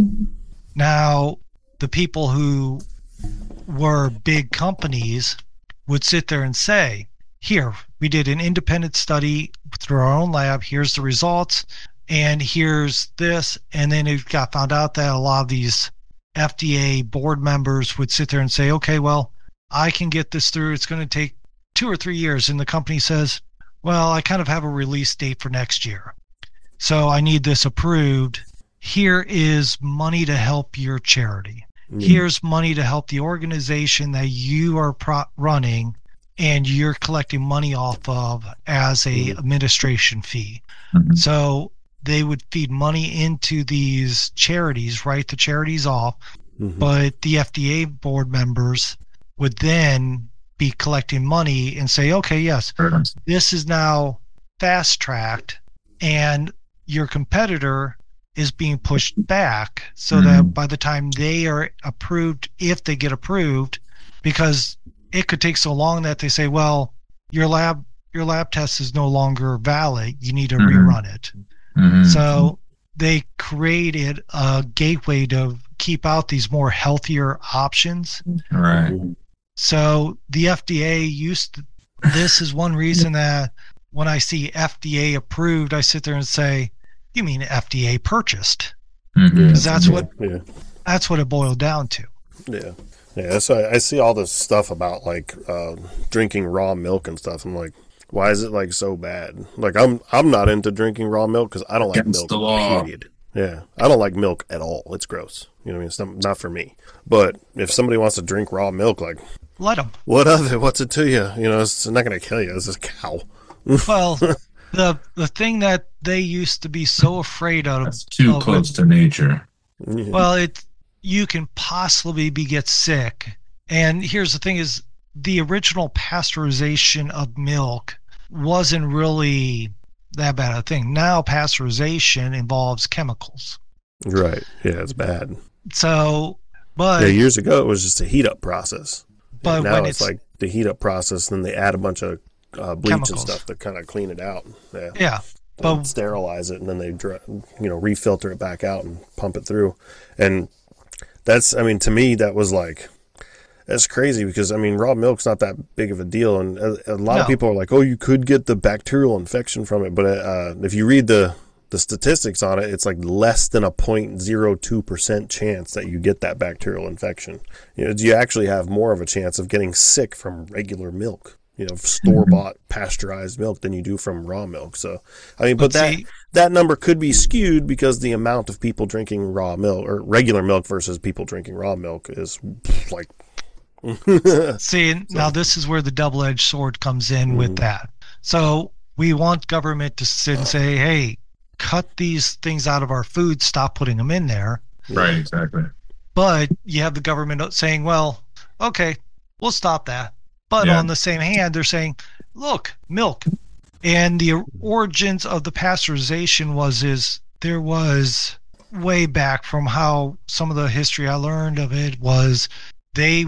Now, the people who were big companies would sit there and say, here, we did an independent study through our own lab. Here's the results, and here's this. And then it got found out that a lot of these F D A board members would sit there and say, okay, well, I can get this through. It's going to take two or three years. And the company says, well, I kind of have a release date for next year, so I need this approved. Here is money to help your charity. Mm. Here's money to help the organization that you are pro- running and you're collecting money off of as a mm. administration fee. Mm-hmm. So they would feed money into these charities, write the charities off, mm-hmm. but the F D A board members would then be collecting money and say, okay, yes, this is now fast-tracked, and your competitor is being pushed back so Mhm. that by the time they are approved, if they get approved, because it could take so long that they say, well, your lab your lab test is no longer valid. You need to Mhm. rerun it. Mhm. So they created a gateway to keep out these more healthier options. Right. So the F D A used to, this is one reason that when I see F D A approved, I sit there and say, you mean F D A purchased? Mhm. Because that's what Yeah. that's what it boiled down to. Yeah. Yeah. So I, I see all this stuff about like uh, drinking raw milk and stuff. I'm like, why is it like so bad? Like I'm I'm not into drinking raw milk because I don't like Against milk. the law. Period. Yeah, I don't like milk at all. It's gross. You know what I mean? It's not, not for me. But if somebody wants to drink raw milk, like, Let them. what of it? What's it to you? You know, it's not going to kill you. It's just a cow. Well, the the thing that they used to be so afraid of. That's too of close with- to nature. Yeah. Well, it you can possibly be get sick. And here's the thing: is the original pasteurization of milk wasn't really that bad a thing. Now pasteurization involves chemicals. Right. Yeah, it's bad. So, but Yeah, years ago it was just a heat up process. But now when it's, it's- like the heat up process, then they add a bunch of uh, bleach Chemicals. and stuff to kind of clean it out. Yeah. yeah, and but sterilize it, and then they dr- you know refilter it back out and pump it through. And that's, I mean, to me that was like, that's crazy because I mean raw milk's not that big of a deal, and a, a lot No. of people are like, oh, you could get the bacterial infection from it, but uh, if you read the the statistics on it, it's like less than a zero point zero two percent chance that you get that bacterial infection. You know, you actually have more of a chance of getting sick from regular milk, you know, store-bought pasteurized milk than you do from raw milk. So, I mean, but, But that see- that number could be skewed because the amount of people drinking raw milk or regular milk versus people drinking raw milk is like see, now this is where the double-edged sword comes in with Mhm. that. So we want government to sit and say, hey, cut these things out of our food, stop putting them in there. Right, exactly. But you have the government saying, well, okay, we'll stop that. But Yeah. on the same hand, they're saying, look, milk. And the origins of the pasteurization was is there was way back from how some of the history I learned of it was they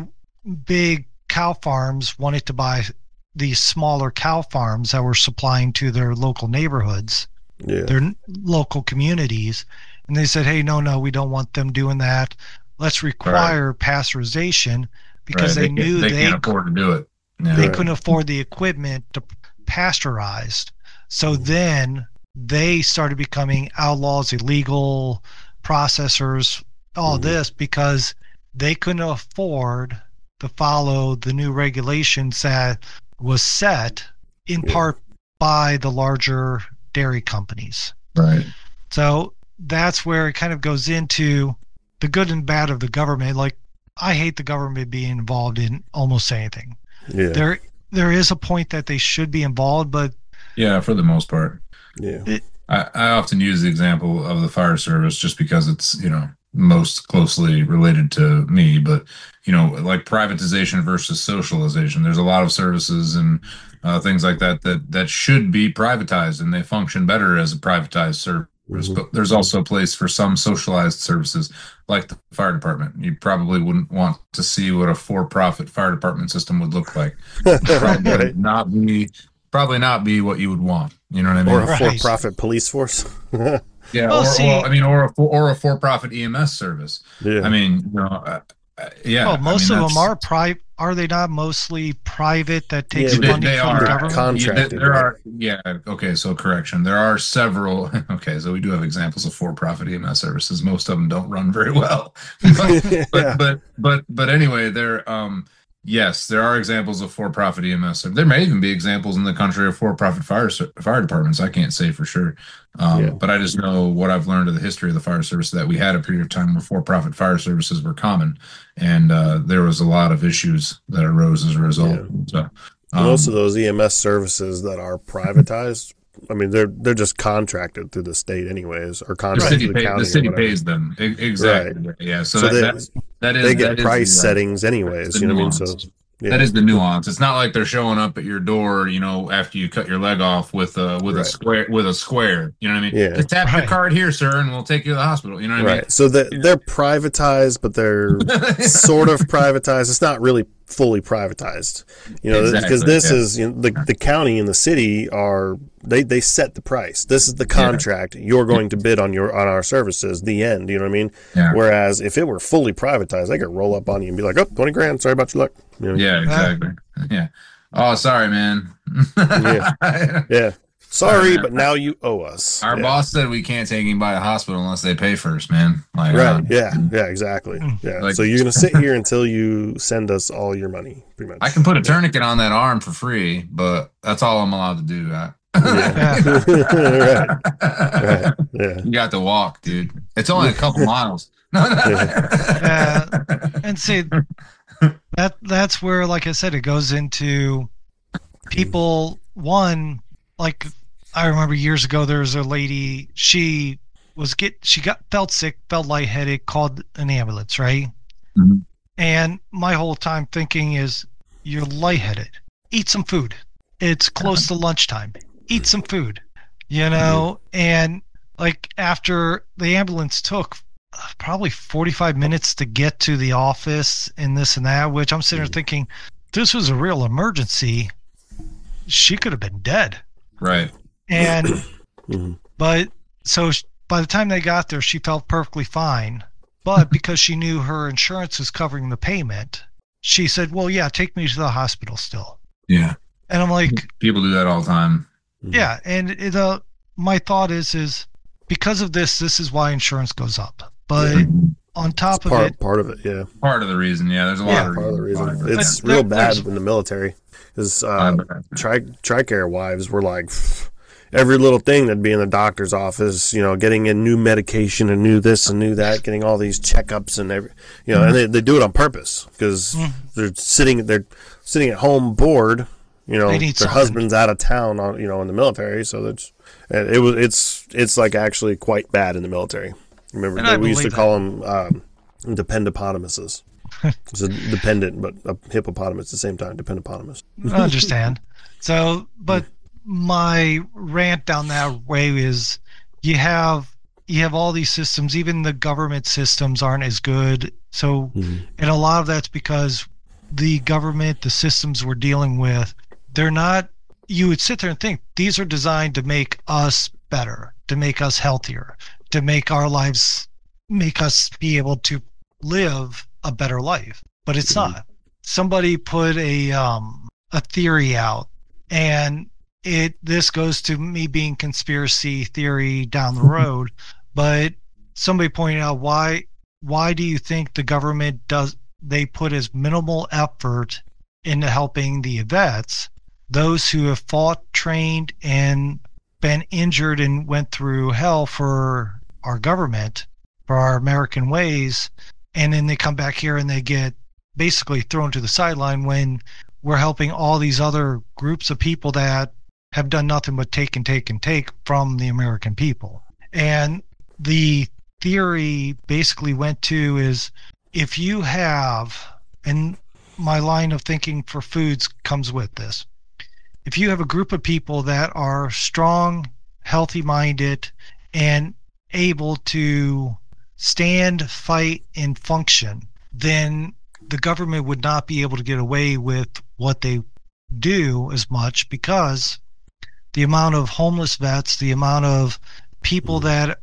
big cow farms wanted to buy these smaller cow farms that were supplying to their local neighborhoods, yeah. their n- local communities, and they said, hey, no, no, we don't want them doing that. Let's require pasteurization because Right, they, can't- knew they they can't afford to do it. Yeah. they Right. couldn't afford the equipment to pasteurize. So then they started becoming outlaws, illegal processors, all Mhm. this because they couldn't afford to follow the new regulations that was set in Yeah. part by the larger dairy companies. Right. So that's where it kind of goes into the good and bad of the government. Like, I hate the government being involved in almost anything. Yeah. There, there is a point that they should be involved, but Yeah, for the most part. Yeah. I, I often use the example of the fire service just because it's, you know, most closely related to me. But, you know, like privatization versus socialization, there's a lot of services and uh, things like that, that that should be privatized and they function better as a privatized service. Mhm. But there's also a place for some socialized services like the fire department. You probably wouldn't want to see what a for-profit fire department system would look like. Probably Right. not be probably not be what you would want. You know what I mean? Or a Right. for-profit police force. Yeah, Well, or, see- or I mean, or a for, or a for-profit E M S service. Yeah. I mean, you know, uh, uh, yeah. well, most I mean, of them that's- are private. Are they not mostly private that takes Yeah, They, funding they from are the government? con- Yeah, contracted, there right? are. Yeah. Okay. So correction. There are several. Okay. So we do have examples of for-profit E M S services. Most of them don't run very well. but, Yeah. but but but but anyway, there. Um. Yes, there are examples of for-profit E M S. There may even be examples in the country of for-profit fire ser- fire departments. I can't say for sure, um, Yeah. but I just know what I've learned of the history of the fire service, that we had a period of time where for-profit fire services were common, and uh, there was a lot of issues that arose as a result. So, um, Most of those E M S services that are privatized, I mean, they're they're just contracted through the state anyways, or the contracted city, through the pay, county. the city or whatever. pays them E- exactly. Yeah, so, So that, they- that, that is They that get is price the, uh, settings anyways. the You know what I mean? So nuance. Yeah. That is the nuance. It's not like they're showing up at your door, you know, after you cut your leg off with a with Right. a square with a square. You know what I mean? Yeah. Just tap Right. your card here, sir, and we'll take you to the hospital. You know what I mean? Right. So they're, they're privatized, but they're sort of privatized. It's not really fully privatized, you know, Exactly, because this yeah. is, you know, the, the county and the city are, they, they set the price. This is the contract. You're going to bid on your, on our services, the end, you know what I mean? Yeah. Whereas if it were fully privatized, they could roll up on you and be like, oh, twenty grand. Sorry about your luck. You know? Yeah, exactly. Yeah. Oh, sorry, man. Yeah. Yeah. Sorry, man. but now you owe us. Our yeah. boss said we can't take him by the hospital unless they pay first, man. Like, Right. uh, Yeah. Yeah. Exactly. Yeah. Like- so you're gonna sit here until you send us all your money, pretty much. I can put a tourniquet on that arm for free, but that's all I'm allowed to do. I, Yeah. right. Right. Yeah. You got to walk, dude. It's only a couple miles. Yeah. And see, that that's where, like I said, it goes into people. One, like I remember years ago, there was a lady. She was get she got felt sick, felt lightheaded, called an ambulance, right? Mhm. And my whole time thinking is, you're lightheaded. Eat some food. It's close to lunchtime. Eat some food. You know, and like after the ambulance took uh, probably forty-five minutes to get to the office and this and that, which I'm sitting there thinking, this was a real emergency. She could have been dead. Right. And, Mhm. but so sh- by the time they got there, she felt perfectly fine. But because she knew her insurance was covering the payment, she said, well, yeah, take me to the hospital still. Yeah. And I'm like, People do that all the time. yeah. And it, uh, my thought is, is because of this, this is why insurance goes up. But on top of Part it, part of it. Yeah. Part of the reason, yeah. There's a lot Yeah. of Part of the reasons. reason. why, but It's But real there- bad there's- in the military. Is yeah. uh, tri Tricare wives were like every little thing that'd be in the doctor's office, you know, getting in new medication and new this and new that, getting all these checkups and every, you know, and they, they do it on purpose because Mhm. they're sitting they're sitting at home bored, you know, They their need something. husband's out of town on, you know, in the military, so that's and it was it's it's like actually quite bad in the military. Remember And I we used to believe call them um, dependopotamuses. It's a dependent, but a hippopotamus at the same time. Dependopotamus. I understand. So, but my rant down that way is you have you have all these systems, even the government systems aren't as good. So, Mhm. and a lot of that's because the government, the systems we're dealing with, they're not, you would sit there and think these are designed to make us better, to make us healthier, to make our lives, make us be able to live a better life. But it's Mhm. not. Somebody put a um a theory out, and it this goes to me being conspiracy theory down the road, but somebody pointed out why why do you think the government does they put as minimal effort into helping the vets, those who have fought, trained, and been injured and went through hell for our government, for our American ways, and then they come back here and they get basically thrown to the sideline when we're helping all these other groups of people that have done nothing but take and take and take from the American people. And the theory basically went to is if you have, and my line of thinking for foods comes with this, if you have a group of people that are strong, healthy minded, and able to stand, fight, and function, then the government would not be able to get away with what they do as much, because the amount of homeless vets, the amount of people that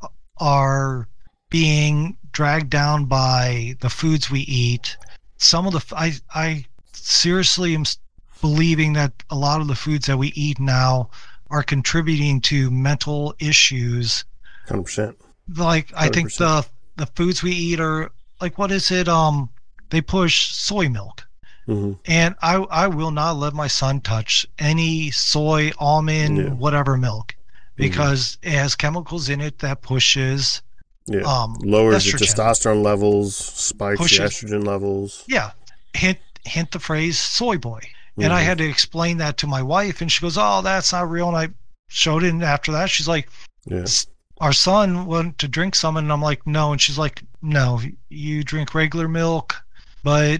are being dragged down by the foods we eat, some of the, I, I seriously am believing that a lot of the foods that we eat now are contributing to mental issues. one hundred percent. Like, I think one hundred the the foods we eat are like, what is it? Um, they push soy milk, Mm-hmm. and I I will not let my son touch any soy, almond, Yeah. whatever milk, because it has chemicals in it that pushes Yeah. um Lowers your estrogen. testosterone levels, spikes your Pushes- estrogen levels. Yeah, hint hint the phrase soy boy. And I Mhm. had to explain that to my wife, and she goes, "Oh, that's not real." And I showed it, and after that, she's like, Yeah. "Our son went to drink some," and I'm like, "No," and she's like, "No, you drink regular milk, but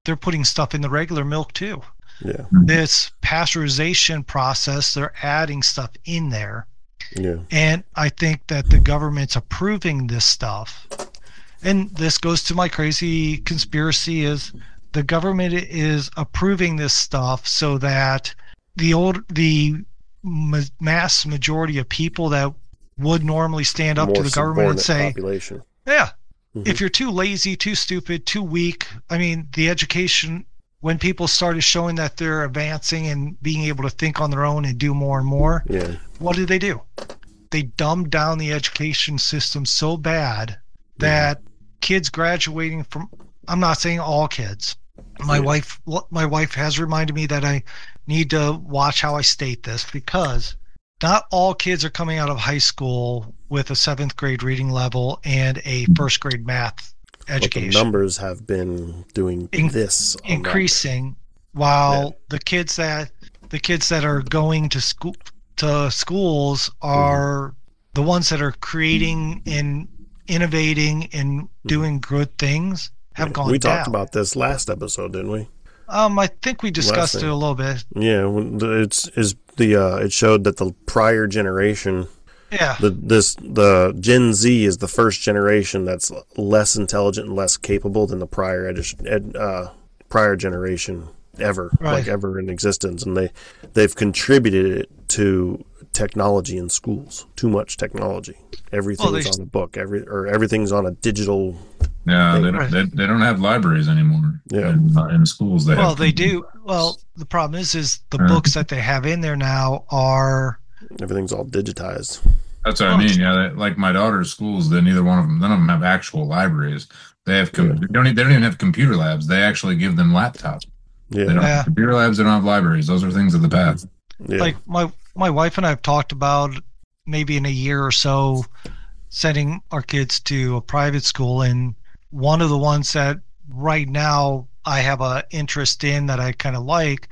they're putting stuff in the regular milk too. Yeah. This pasteurization process, they're adding stuff in there. Yeah. And I think that the government's approving this stuff. And this goes to my crazy conspiracy is the government is approving this stuff so that the old the ma- mass majority of people that would normally stand up More to the government and subordinate say, population. yeah, Mhm. if you're too lazy, too stupid, too weak, I mean, the education, when people started showing that they're advancing and being able to think on their own and do more and more, Yeah. what did they do? They dumbed down the education system so bad that kids graduating from, I'm not saying all kids. My Yeah. wife, my wife has reminded me that I need to watch how I state this because not all kids are coming out of high school with a seventh grade reading level and a first grade math But the education. numbers have been doing In- this on that. increasing while Yeah. the kids that the kids that are going to school to schools are the ones that are creating and innovating and doing good things have Yeah. gone We down. talked about this last episode, didn't we? um I think we discussed it thing. a little bit. Yeah, when the- it's is the uh, it showed that the prior generation, Yeah. the this the Gen Z is the first generation that's less intelligent and less capable than the prior edu- ed, uh, prior generation ever, Right. like ever in existence, and they they've contributed it to technology in schools. Too much technology. Everything's they- on a book. Every or everything's on a digital. Yeah, they Right. don't, they, they don't have libraries anymore. Yeah. in, uh, in schools. They Well, have they do. Well, the problem is is the Uh. books that they have in there now are Everything's all digitized. That's what I Well, mean. Yeah, they, like my daughter's schools, they neither one of them, none of them have actual libraries. They have com- Yeah. they don't e- they don't even have computer labs. They actually give them laptops. Yeah, They don't Yeah. have computer labs. They don't have libraries. Those are things of the past. yeah. like my my wife and I have talked about maybe in a year or so sending our kids to a private school, and one of the ones that right now I have a interest in that I kind of like,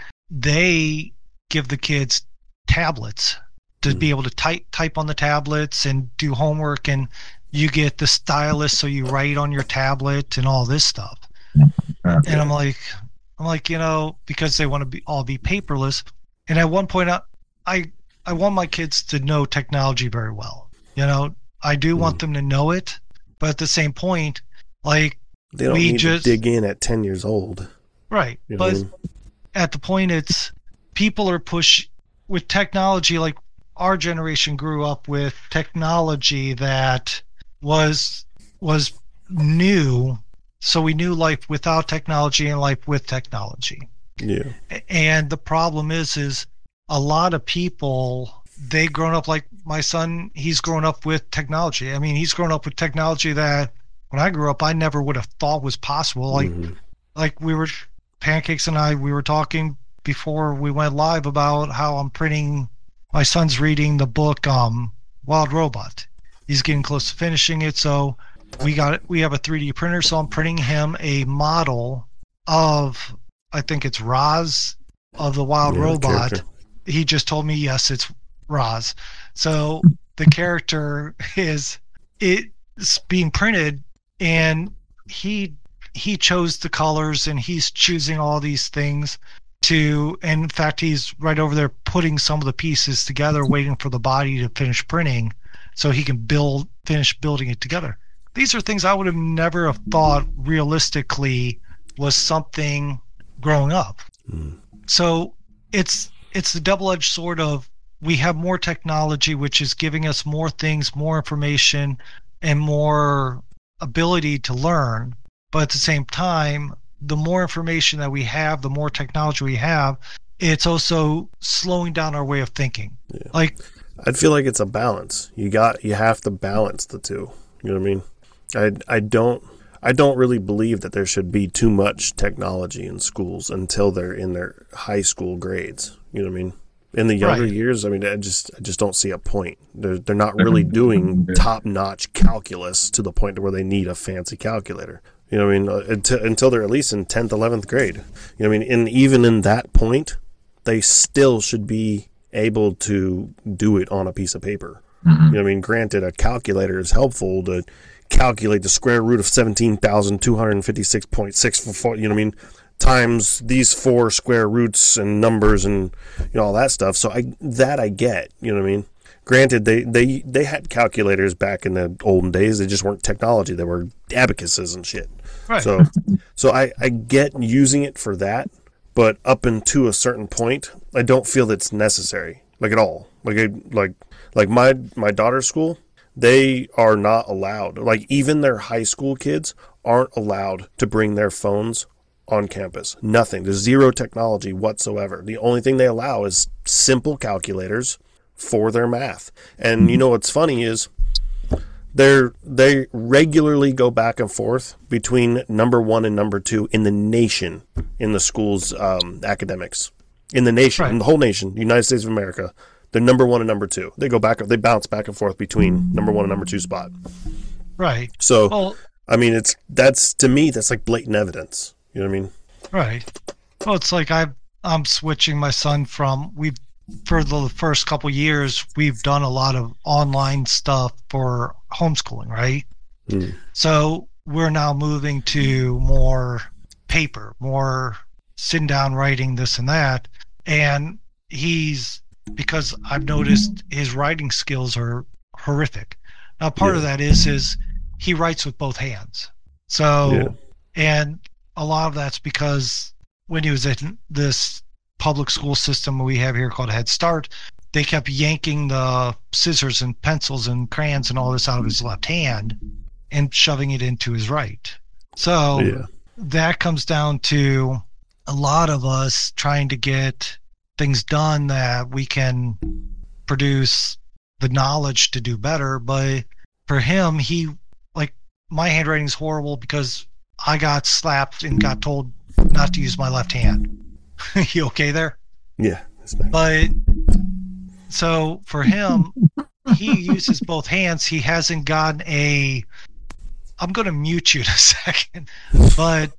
they give the kids tablets to Mm. be able to type type on the tablets and do homework, and you get the stylus so you write on your tablet and all this stuff. Uh, And I'm like, I'm like, you know, because they want to be all be paperless. And at one point, I, I, I want my kids to know technology very well. You know, I do want them to know it, but at the same point, like, They don't we need just- to dig in at ten years old. right. You know what But I mean? at the point, it's people are push with technology. Like our generation grew up with technology that was was new, so we knew life without technology and life with technology. Yeah. And the problem is is a lot of people, they grown up like my son, he's grown up with technology. I mean, he's grown up with technology that when I grew up I never would have thought was possible. Like Mhm. like we were Pancakes and I we were talking before we went live about how I'm printing, my son's reading the book um Wild Robot. He's getting close to finishing it, so we got it. We have a three D printer, so I'm printing him a model of, I think it's Roz of the Wild Yeah, the Robot. character. He just told me yes, it's Roz. So the character is it's being printed, and he he chose the colors and he's choosing all these things to, and in fact he's right over there putting some of the pieces together, waiting for the body to finish printing so he can build finish building it together. These are things I would have never have thought realistically was something growing up. Mm. So it's it's the double-edged sword of, we have more technology which is giving us more things, more information, and more ability to learn, but at the same time, the more information that we have, the more technology we have, it's also slowing down our way of thinking. Yeah. Like, I'd feel like it's a balance. You got you have to balance the two. You know what I mean? I I don't I don't really believe that there should be too much technology in schools until they're in their high school grades. You know what I mean? In the younger Right. years, I mean, I just I just don't see a point. They're they're not really doing top notch calculus to the point to where they need a fancy calculator. You know what I mean? Uh, until, until they're at least in tenth, eleventh grade. You know what I mean? And even in that point, they still should be able to do it on a piece of paper. Mhm. You know what I mean? Granted, a calculator is helpful to calculate the square root of seventeen thousand two hundred fifty-six point six four, you know what I mean? times these four square roots and numbers and you know all that stuff. So I that I get, you know what I mean? Granted, they, they, they had calculators back in the olden days. They just weren't technology. They were abacuses and shit. Right. So so I, I get using it for that, but up until a certain point, I don't feel that it's necessary, like at all. Like I, like like my my daughter's school, they are not allowed. Like even their high school kids aren't allowed to bring their phones on campus. Nothing. There's zero technology whatsoever. The only thing they allow is simple calculators for their math. And you know what's funny is they're they regularly go back and forth between number one and number two in the nation in the school's um, academics. In the nation, right. In the whole nation, the United States of America, they're number one and number two. They go back, they bounce back and forth between number one and number two spot. Right. So, well, I mean, it's that's to me that's like blatant evidence. You know what I mean? Right. Well, it's like I I'm switching my son from we've for the first couple years we've done a lot of online stuff for homeschooling, right? Mm. So we're now moving to more paper, more sitting down writing this and that, and he's because I've noticed his writing skills are horrific. Now part yeah. of that is is he writes with both hands. So yeah. and a lot of that's because when he was in this public school system we have here called Head Start, they kept yanking the scissors and pencils and crayons and all this out of his left hand and shoving it into his right. So yeah. that comes down to a lot of us trying to get things done that we can produce the knowledge to do better. But for him, he, like, my handwriting's horrible because I got slapped and got told not to use my left hand. You okay there? Yeah. But so for him, he uses both hands. He hasn't gotten a, I'm going to mute you in a second, but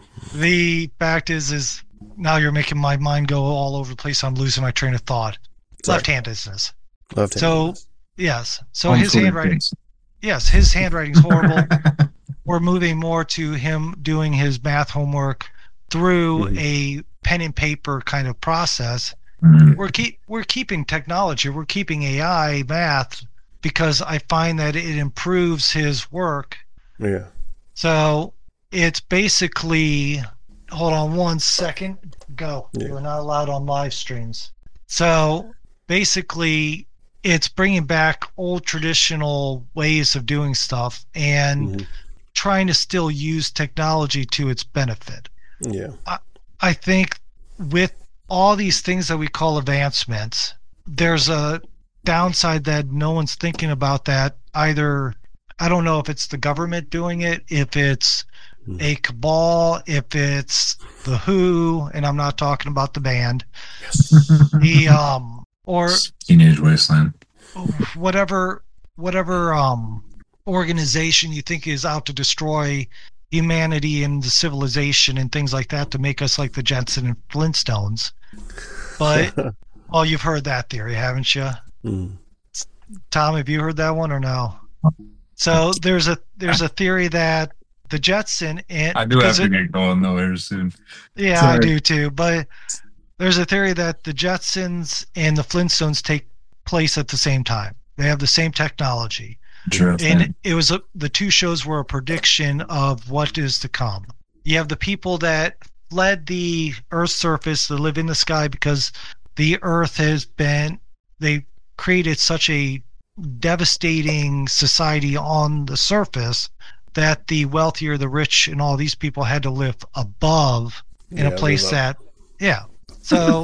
the fact is, is now you're making my mind go all over the place. I'm losing my train of thought. Sorry. Left-handedness. Left-handedness. So yes. So his handwriting, yes, his handwriting's horrible. We're moving more to him doing his math homework through mm-hmm. a pen and paper kind of process. Mm-hmm. We're keep we're keeping technology, we're keeping A I math because I find that it improves his work. Yeah. So it's basically, hold on one second, go. Yeah. You're not allowed on live streams. So basically, it's bringing back old traditional ways of doing stuff and mm-hmm. trying to still use technology to its benefit. Yeah. I, I think with all these things that we call advancements, there's a downside that no one's thinking about that either. I don't know if it's the government doing it, if it's mm. a cabal, if it's the W H O, and I'm not talking about the band. Yes. The um or Teenage Wasteland. Whatever whatever um organization you think is out to destroy humanity and the civilization and things like that to make us like the Jetson and Flintstones. But oh, you've heard that theory, haven't you? Mm. Tom, have you heard that one or no? So there's a there's a theory that the Jetson and I do have to it, get going though here soon. Yeah, Sorry. I do too. But there's a theory that the Jetsons and the Flintstones take place at the same time. They have the same technology. True. And it was a, the two shows were a prediction of what is to come. You have the people that fled the Earth's surface to live in the sky because the Earth has been, they created such a devastating society on the surface that the wealthier, the rich, and all these people had to live above in yeah, a place that, yeah. So,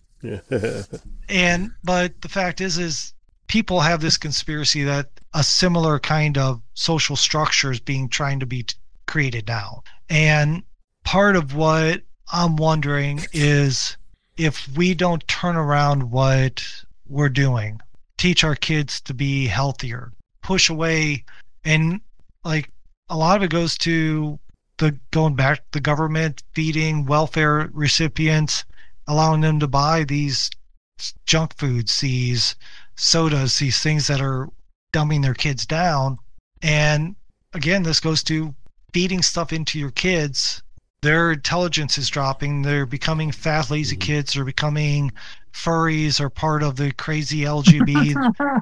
and, but the fact is, is people have this conspiracy that a similar kind of social structure is being trying to be t- created now. And part of what I'm wondering is if we don't turn around what we're doing, teach our kids to be healthier, push away, and like a lot of it goes to the going back to the government feeding welfare recipients, allowing them to buy these junk foods, these sodas, these things that are dumbing their kids down. And again, this goes to feeding stuff into your kids their intelligence is dropping. They're becoming fat, lazy Mhm. kids. They're becoming furries or part of the crazy L G B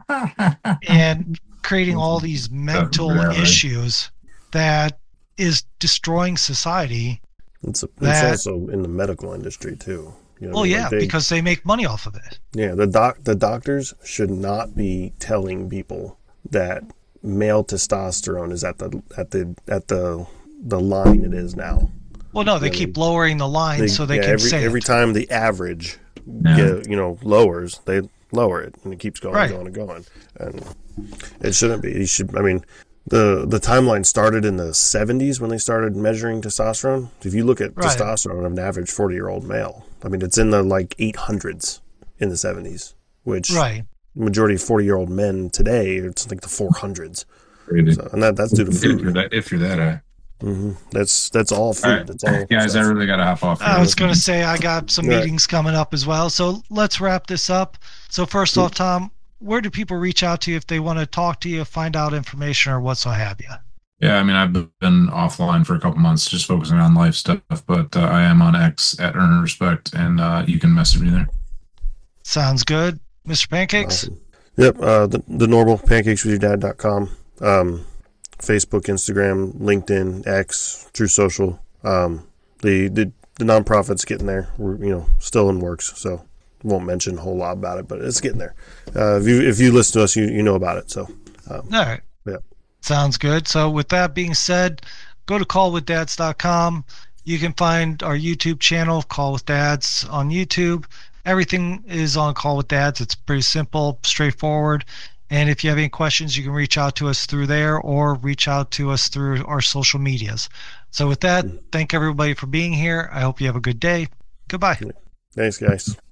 T and creating all these mental Yeah, right. issues that is destroying society. It's, it's That- also in the medical industry too. You know what Oh I mean? yeah, Like they- because they make money off of it. yeah, the doc the doctors should not be telling people that male testosterone is at the at the at the the line it is now. Well, no, they Yeah, keep they- lowering the line They- so they yeah, can every say every it. time the average Yeah. get, you know lowers, they lower it and it keeps going Right. and going and going. And it shouldn't be. You should. I mean, the the timeline started in the seventies when they started measuring testosterone. If you look at Right. testosterone of an average forty year old male, I mean, it's in the like eight hundreds in the seventies, which Right. majority of forty year old men today, it's like the four hundreds. Crazy. So, and that that's due to If you're food. that, if you're that high. hmm That's that's all food. All right, That's all guys, I stuff. really gotta hop off. I here. was going to say I got some Right. meetings coming up as well. So let's wrap this up. So first off, Tom, where do people reach out to you if they want to talk to you, find out information, or what so have you? Yeah, I mean, I've been offline for a couple months, just focusing on life stuff, but uh, I am on X at Earn Respect, and uh, you can message me there. Sounds good. Mister Pancakes? Awesome. Yep, uh, the, the normal pancakes with your dad dot com, um, Facebook, Instagram, LinkedIn, X, True Social. Um, the, the the nonprofit's getting there. We're, you know, still in works, so won't mention a whole lot about it, but it's getting there. Uh, if you if you listen to us, you you know about it. So um, All right. Yeah. Sounds good. So with that being said, go to call with dads dot com. You can find our YouTube channel, Call with Dads, on YouTube. Everything is on Call with Dads. It's pretty simple, straightforward. And if you have any questions, you can reach out to us through there or reach out to us through our social medias. So with that, thank everybody for being here. I hope you have a good day. Goodbye. thanks, guys.